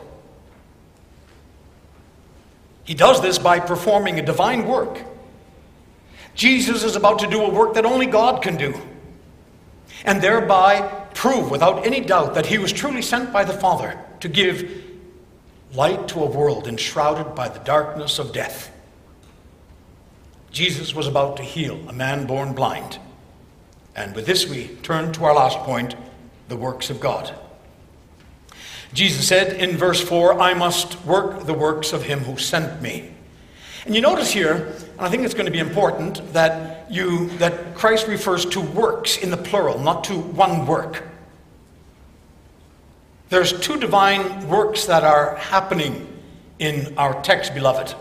He does this by performing a divine work. Jesus is about to do a work that only God can do, and thereby prove without any doubt that he was truly sent by the Father to give light to a world enshrouded by the darkness of death. Jesus was about to heal a man born blind. And with this we turn to our last point, the works of God. Jesus said in verse four, I must work the works of him who sent me. And you notice here, and And I think it's going to be important that you that Christ refers to works in the plural, not to one work. There's two divine works that are happening in our text, beloved.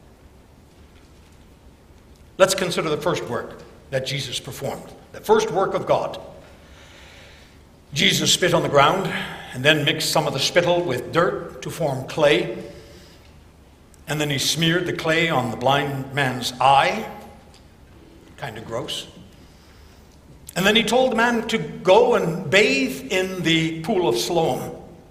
Let's consider the first work that Jesus performed, the first work of God. Jesus spit on the ground and then mixed some of the spittle with dirt to form clay. And then he smeared the clay on the blind man's eye. Kind of gross. And then he told the man to go and bathe in the pool of Siloam.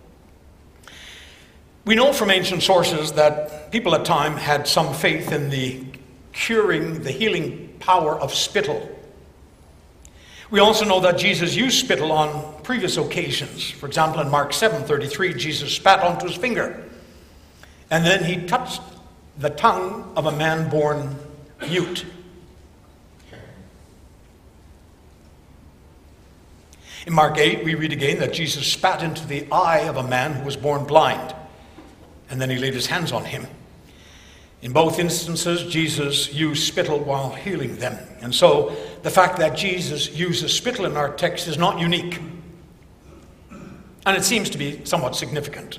We know from ancient sources that people at time had some faith in the curing, the healing power of spittle. We also know that Jesus used spittle on previous occasions. For example, in Mark seven thirty-three, Jesus spat onto his finger. And then he touched the tongue of a man born mute. In Mark eight, we read again that Jesus spat into the eye of a man who was born blind. And then he laid his hands on him. In both instances, Jesus used spittle while healing them. And so the fact that Jesus uses spittle in our text is not unique. And it seems to be somewhat significant.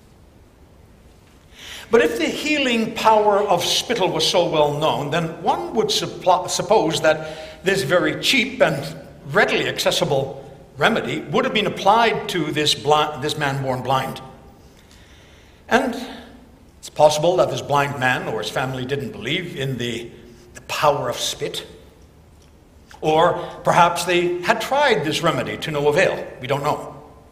But if the healing power of spittle was so well known, then one would suppl- suppose that this very cheap and readily accessible remedy would have been applied to this, blind, this man born blind. And it's possible that this blind man or his family didn't believe in the, the power of spit. Or perhaps they had tried this remedy to no avail. We don't know.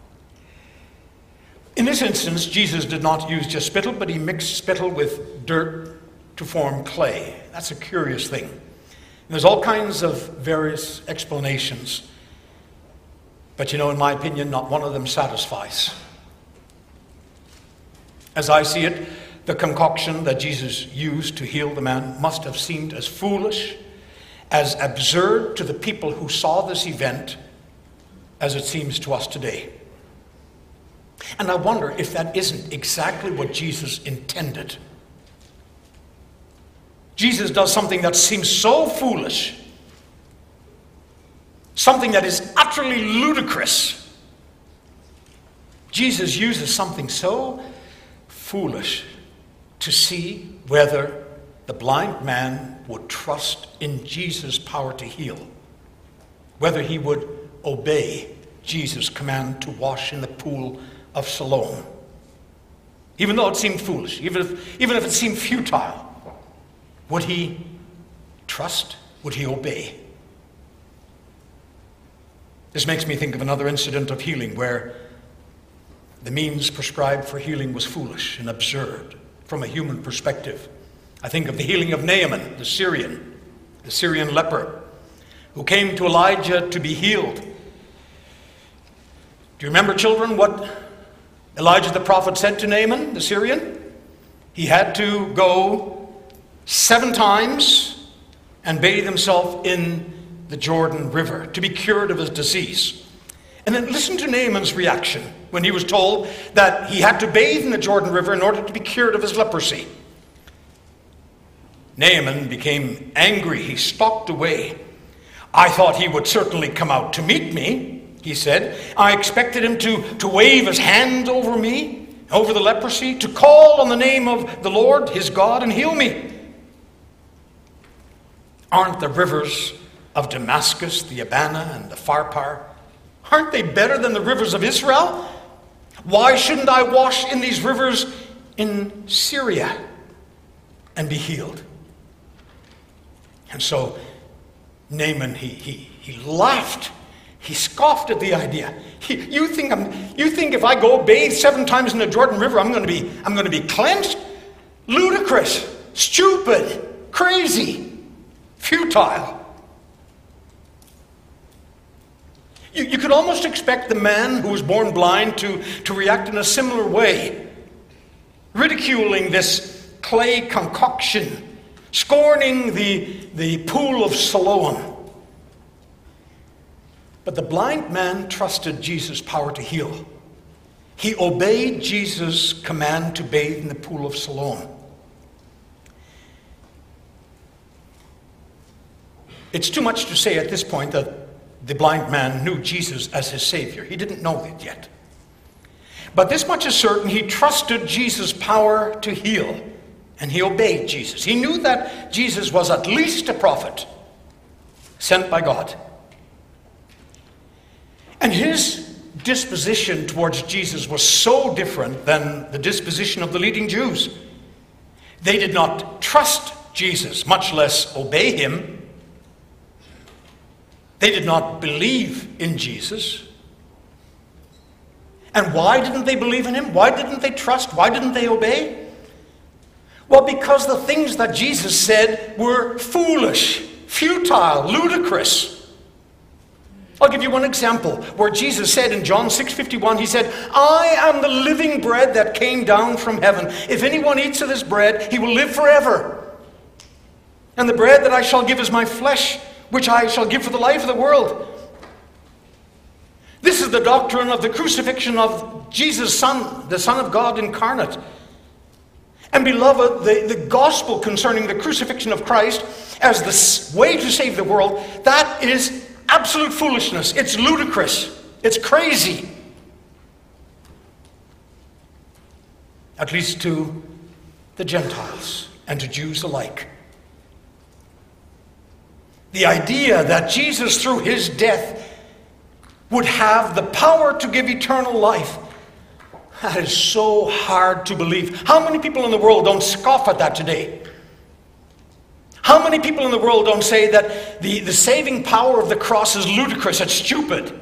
In this instance, Jesus did not use just spittle, but he mixed spittle with dirt to form clay. That's a curious thing. And there's all kinds of various explanations. But you know, in my opinion, not one of them satisfies. As I see it, the concoction that Jesus used to heal the man must have seemed as foolish, as absurd to the people who saw this event as it seems to us today. And I wonder if that isn't exactly what Jesus intended. Jesus does something that seems so foolish, something that is utterly ludicrous. Jesus uses something so foolish to see whether the blind man would trust in Jesus' power to heal, whether he would obey Jesus' command to wash in the pool of Siloam. Even though it seemed foolish, even if, even if it seemed futile, would he trust? Would he obey? This makes me think of another incident of healing where the means prescribed for healing was foolish and absurd from a human perspective. I think of the healing of Naaman, the Syrian, the Syrian leper, who came to Elijah to be healed. Do you remember, children, what Elijah the prophet said to Naaman, the Syrian? He had to go seven times and bathe himself in the Jordan River to be cured of his disease. And then listen to Naaman's reaction when he was told that he had to bathe in the Jordan River in order to be cured of his leprosy. Naaman became angry. He stalked away. I thought he would certainly come out to meet me, he said. I expected him to, to wave his hand over me, over the leprosy, to call on the name of the Lord, his God, and heal me. Aren't the rivers of Damascus, the Abana and the Pharpar, aren't they better than the rivers of Israel? Why shouldn't I wash in these rivers in Syria and be healed? And so Naaman, he, he, he laughed. He scoffed at the idea. He, you think I'm, you think if I go bathe seven times in the Jordan River, I'm going to be, I'm going to be cleansed? Ludicrous, stupid, crazy, futile. You, you could almost expect the man who was born blind to, to react in a similar way, ridiculing this clay concoction, scorning the, the pool of Siloam. But the blind man trusted Jesus' power to heal. He obeyed Jesus' command to bathe in the pool of Siloam. It's too much to say at this point that the blind man knew Jesus as his Savior. He didn't know it yet. But this much is certain: he trusted Jesus' power to heal, and he obeyed Jesus. He knew that Jesus was at least a prophet sent by God. And his disposition towards Jesus was so different than the disposition of the leading Jews. They did not trust Jesus, much less obey him. They did not believe in Jesus. And why didn't they believe in him? Why didn't they trust? Why didn't they obey? Well, because the things that Jesus said were foolish, futile, ludicrous. I'll give you one example where Jesus said in John six fifty-one, he said, "I am the living bread that came down from heaven. If anyone eats of this bread, he will live forever. And the bread that I shall give is my flesh, which I shall give for the life of the world." This is the doctrine of the crucifixion of Jesus' Son, the Son of God incarnate. And beloved, the, the gospel concerning the crucifixion of Christ as the way to save the world, that is absolute foolishness. It's ludicrous. It's crazy. At least to the Gentiles and to Jews alike. The idea that Jesus, through his death, would have the power to give eternal life, that is so hard to believe. How many people in the world don't scoff at that today? How many people in the world don't say that the, the saving power of the cross is ludicrous, it's stupid?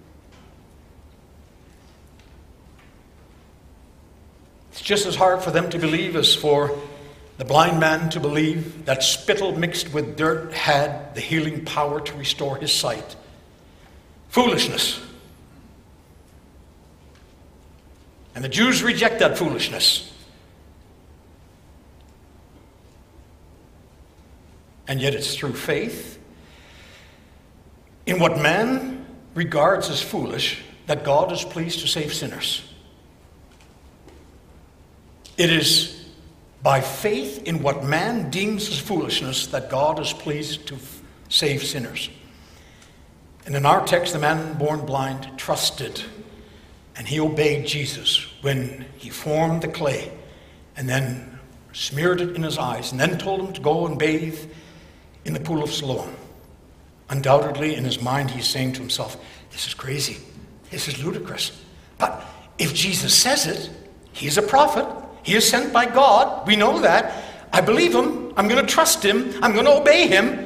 It's just as hard for them to believe as for the blind man to believe that spittle mixed with dirt had the healing power to restore his sight. Foolishness. And the Jews reject that foolishness. And yet it's through faith in what man regards as foolish that God is pleased to save sinners. It is by faith in what man deems as foolishness that God is pleased to f- save sinners. And in our text, the man born blind trusted, and he obeyed Jesus when he formed the clay and then smeared it in his eyes and then told him to go and bathe in the pool of Siloam. Undoubtedly, in his mind, he's saying to himself, this is crazy. This is ludicrous. But if Jesus says it, he's a prophet. He is sent by God. We know that. I believe him. I'm going to trust him. I'm going to obey him.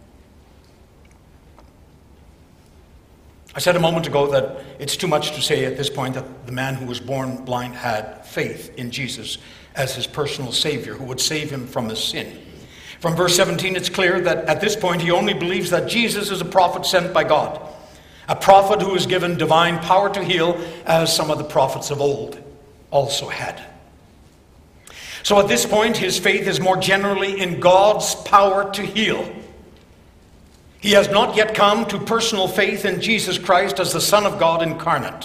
I said a moment ago that it's too much to say at this point that the man who was born blind had faith in Jesus as his personal Savior who would save him from his sin. From verse seventeen, it's clear that at this point he only believes that Jesus is a prophet sent by God, a prophet who is given divine power to heal, as some of the prophets of old also had. So at this point, his faith is more generally in God's power to heal. He has not yet come to personal faith in Jesus Christ as the Son of God incarnate.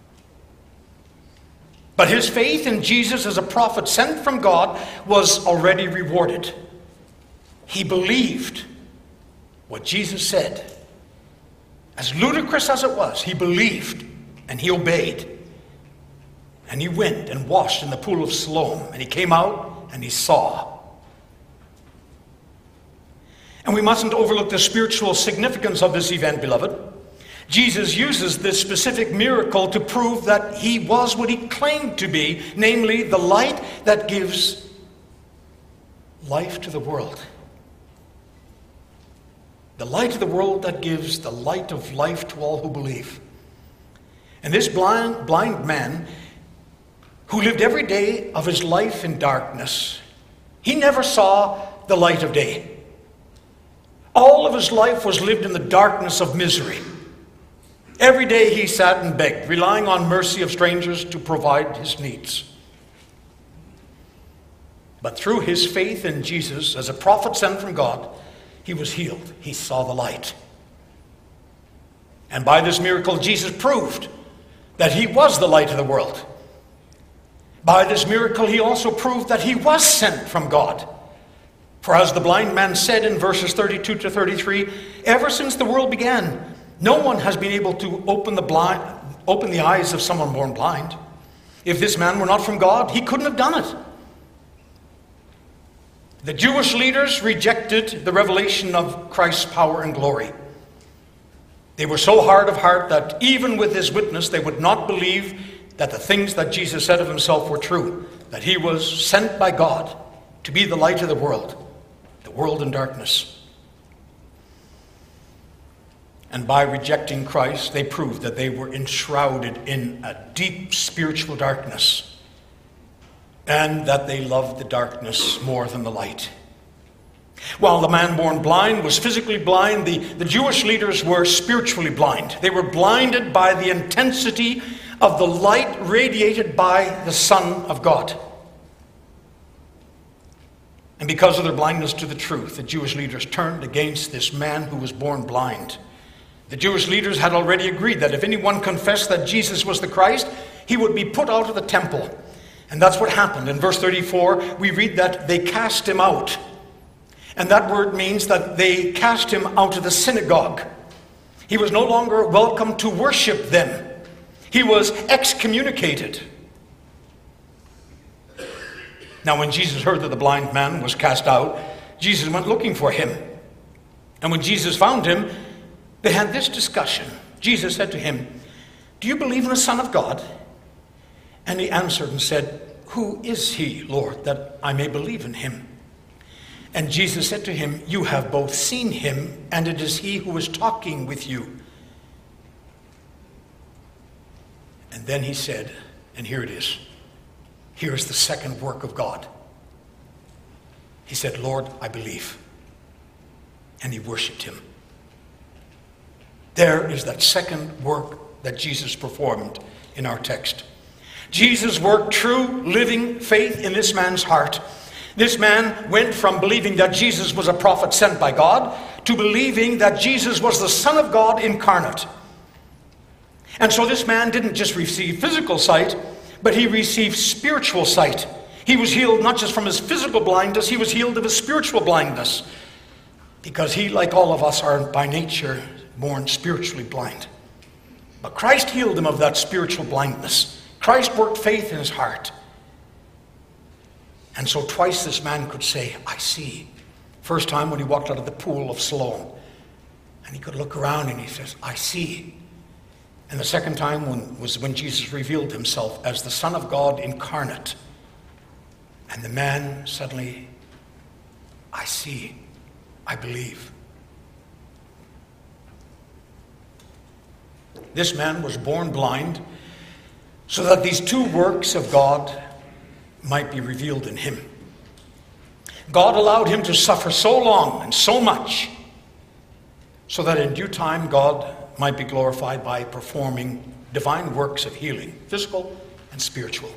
But his faith in Jesus as a prophet sent from God was already rewarded. He believed what Jesus said. As ludicrous as it was, he believed and he obeyed. And he went and washed in the pool of Siloam. And he came out and he saw. And we mustn't overlook the spiritual significance of this event, beloved. Jesus uses this specific miracle to prove that he was what he claimed to be, namely the light that gives life to the world. The light of the world that gives the light of life to all who believe. And this blind, blind man who lived every day of his life in darkness, he never saw the light of day. All of his life was lived in the darkness of misery. Every day he sat and begged, relying on mercy of strangers to provide his needs. But through his faith in Jesus as a prophet sent from God, he was healed. He saw the light. And by this miracle, Jesus proved that he was the light of the world. By this miracle, he also proved that he was sent from God. For as the blind man said in verses thirty-two to thirty-three, ever since the world began, no one has been able to open the blind, open the eyes of someone born blind. If this man were not from God, he couldn't have done it. The Jewish leaders rejected the revelation of Christ's power and glory. They were so hard of heart that even with this witness, they would not believe that the things that Jesus said of himself were true, that he was sent by God to be the light of the world, the world in darkness. And by rejecting Christ, they proved that they were enshrouded in a deep spiritual darkness, and that they loved the darkness more than the light. While the man born blind was physically blind, the, the Jewish leaders were spiritually blind. They were blinded by the intensity of the light radiated by the Son of God. And because of their blindness to the truth, the Jewish leaders turned against this man who was born blind. The Jewish leaders had already agreed that if anyone confessed that Jesus was the Christ, he would be put out of the temple. And that's what happened. In verse thirty-four, we read that they cast him out. And that word means that they cast him out of the synagogue. He was no longer welcome to worship them. He was excommunicated. Now, when Jesus heard that the blind man was cast out, Jesus went looking for him. And when Jesus found him, they had this discussion. Jesus said to him, "Do you believe in the Son of God?" And he answered and said, "Who is he, Lord, that I may believe in him?" And Jesus said to him, "You have both seen him, and it is he who is talking with you." And then he said, and here it is, here is the second work of God. He said, "Lord, I believe." And he worshipped him. There is that second work that Jesus performed in our text. Jesus worked true, living faith in this man's heart. This man went from believing that Jesus was a prophet sent by God to believing that Jesus was the Son of God incarnate. And so this man didn't just receive physical sight, but he received spiritual sight. He was healed not just from his physical blindness, he was healed of his spiritual blindness. Because he, like all of us, are by nature born spiritually blind. But Christ healed him of that spiritual blindness. Christ worked faith in his heart. And so twice this man could say, "I see." First time when he walked out of the pool of Siloam. And he could look around and he says, "I see." And the second time when, was when Jesus revealed himself as the Son of God incarnate. And the man suddenly, "I see, I believe." This man was born blind so that these two works of God might be revealed in him. God allowed him to suffer so long and so much so that in due time God might be glorified by performing divine works of healing, physical and spiritual.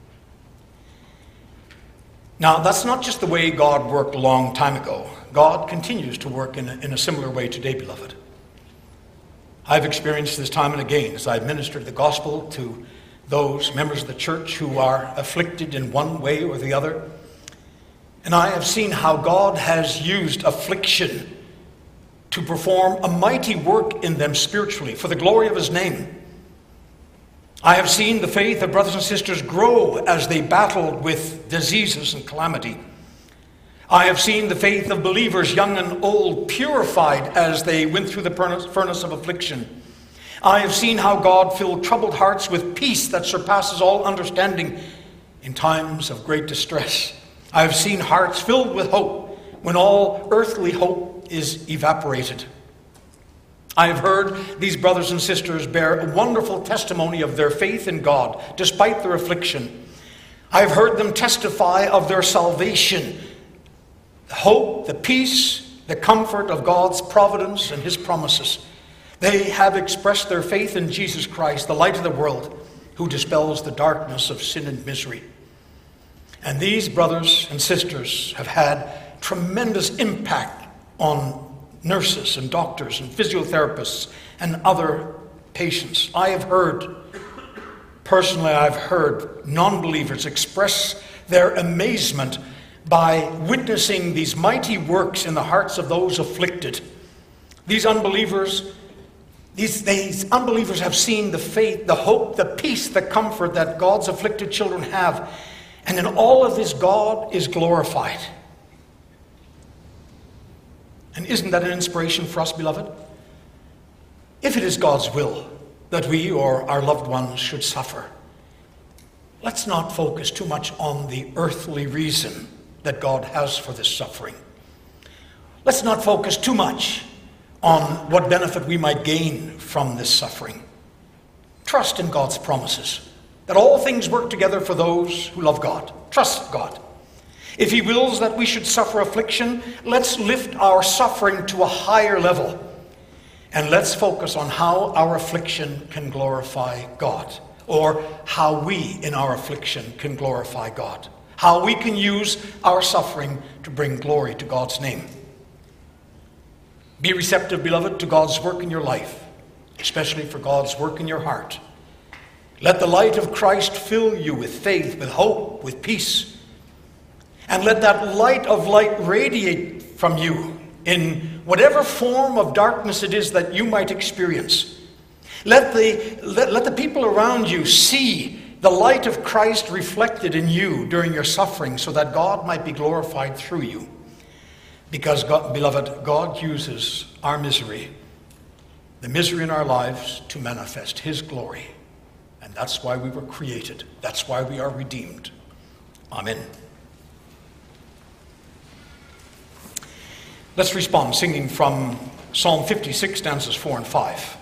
Now, that's not just the way God worked a long time ago. God continues to work in a, in a similar way today, beloved. I've experienced this time and again as I've ministered the gospel to those members of the church who are afflicted in one way or the other. And I have seen how God has used affliction to perform a mighty work in them spiritually for the glory of his name. I have seen the faith of brothers and sisters grow as they battled with diseases and calamity. I have seen the faith of believers, young and old, purified as they went through the furnace of affliction. I have seen how God filled troubled hearts with peace that surpasses all understanding in times of great distress. I have seen hearts filled with hope when all earthly hope is evaporated. I have heard these brothers and sisters bear a wonderful testimony of their faith in God despite their affliction. I have heard them testify of their salvation, the hope, the peace, the comfort of God's providence and his promises. They have expressed their faith in Jesus Christ, the light of the world, who dispels the darkness of sin and misery. And these brothers and sisters have had tremendous impact on nurses and doctors and physiotherapists and other patients. I have heard, personally I've heard non-believers express their amazement by witnessing these mighty works in the hearts of those afflicted. These unbelievers, these, these unbelievers have seen the faith, the hope, the peace, the comfort that God's afflicted children have. And in all of this, God is glorified. And isn't that an inspiration for us, beloved? If it is God's will that we or our loved ones should suffer, let's not focus too much on the earthly reason that God has for this suffering. Let's not focus too much on what benefit we might gain from this suffering. Trust in God's promises, that all things work together for those who love God. Trust God. If he wills that we should suffer affliction, let's lift our suffering to a higher level. And let's focus on how our affliction can glorify God, or how we in our affliction can glorify God. How we can use our suffering to bring glory to God's name. Be receptive, beloved, to God's work in your life, especially for God's work in your heart. Let the light of Christ fill you with faith, with hope, with peace. And let that light of light radiate from you in whatever form of darkness it is that you might experience. Let the, let, let the people around you see the light of Christ reflected in you during your suffering, so that God might be glorified through you. Because, God, beloved, God uses our misery, the misery in our lives, to manifest his glory. And that's why we were created. That's why we are redeemed. Amen. Let's respond singing from Psalm fifty-six, stanzas four and five.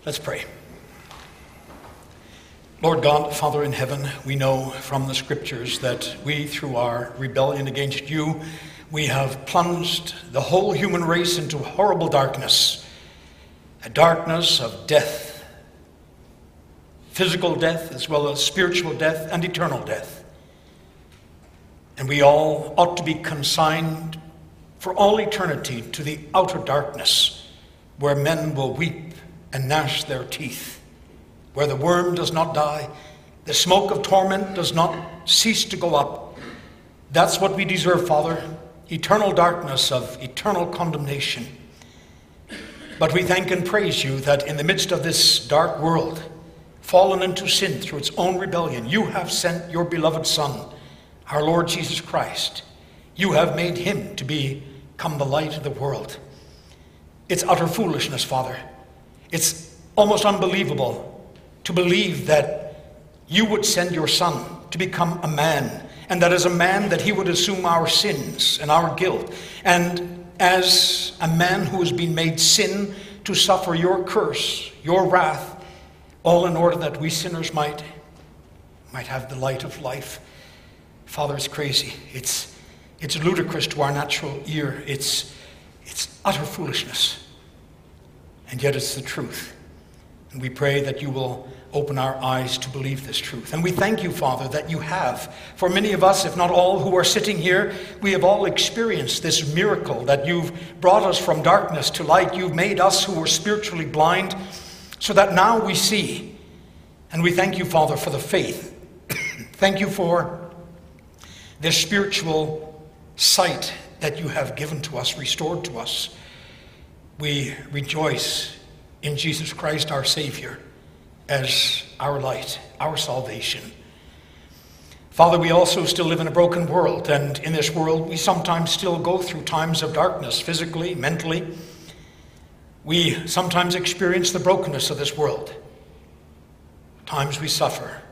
Let's pray. Lord God, Father in heaven, we know from the scriptures that we, through our rebellion against you, we have plunged the whole human race into horrible darkness, a darkness of death, physical death as well as spiritual death and eternal death. And we all ought to be consigned for all eternity to the outer darkness, where men will weep and gnash their teeth, where the worm does not die, the smoke of torment does not cease to go up. That's what we deserve, Father, eternal darkness of eternal condemnation. But we thank and praise you that in the midst of this dark world, fallen into sin through its own rebellion, you have sent your beloved Son, our Lord Jesus Christ. You have made him to become the light of the world. It's utter foolishness, Father. It's almost unbelievable to believe that you would send your Son to become a man, and that as a man that he would assume our sins and our guilt, and as a man who has been made sin to suffer your curse, your wrath, all in order that we sinners might, might have the light of life. Father, it's crazy. It's, it's ludicrous to our natural ear. It's, it's utter foolishness. And yet it's the truth. And we pray that you will open our eyes to believe this truth. And we thank you, Father, that you have. For many of us, if not all who are sitting here, we have all experienced this miracle that you've brought us from darkness to light. You've made us who were spiritually blind so that now we see. And we thank you, Father, for the faith. Thank you for this spiritual sight that you have given to us, restored to us. We rejoice in Jesus Christ, our Savior, as our light, our salvation. Father, we also still live in a broken world, and in this world we sometimes still go through times of darkness, physically, mentally. We sometimes experience the brokenness of this world. Times we suffer.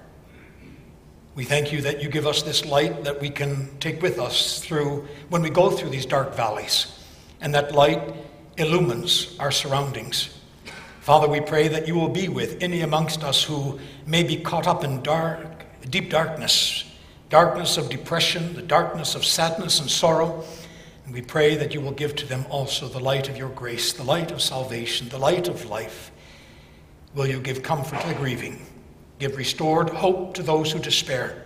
We thank you that you give us this light that we can take with us through when we go through these dark valleys, and that light illumines our surroundings. Father, we pray that you will be with any amongst us who may be caught up in dark, deep darkness, darkness of depression, the darkness of sadness and sorrow. And we pray that you will give to them also the light of your grace, the light of salvation, the light of life. Will you give comfort to the grieving, give restored hope to those who despair,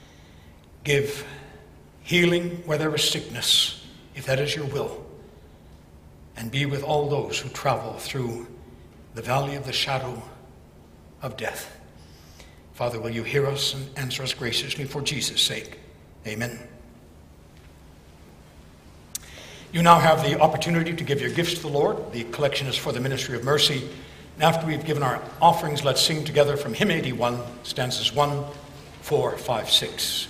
give healing where there is sickness, if that is your will, and be with all those who travel through the valley of the shadow of death. Father, will you hear us and answer us graciously for Jesus' sake? Amen. You now have the opportunity to give your gifts to the Lord. The collection is for the ministry of mercy. And after we've given our offerings, let's sing together from hymn eighty-one, stanzas one, four, five, six.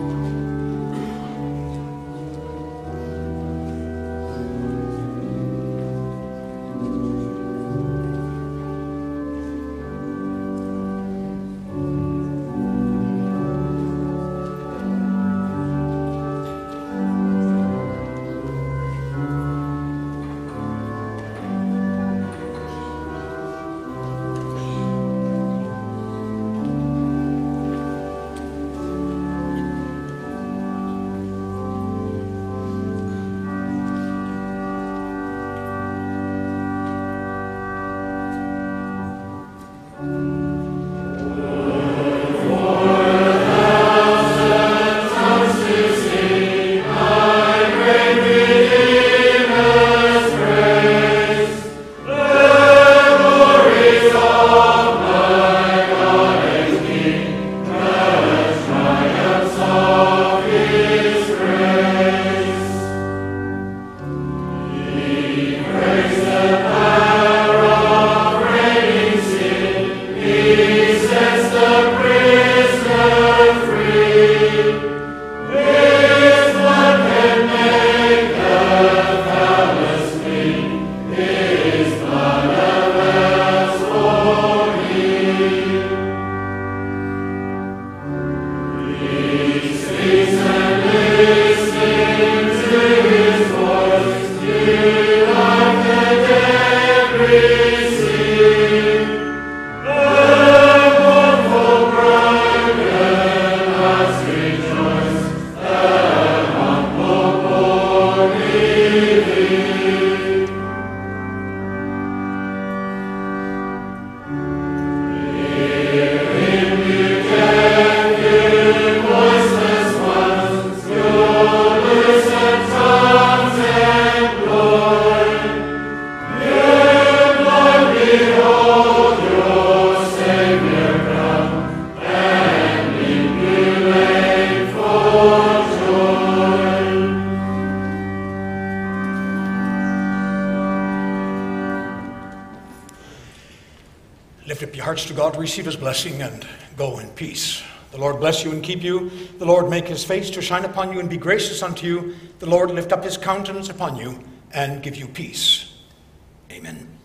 Lift up your hearts to God, receive his blessing, and go in peace. The Lord bless you and keep you. The Lord make his face to shine upon you and be gracious unto you. The Lord lift up his countenance upon you and give you peace. Amen.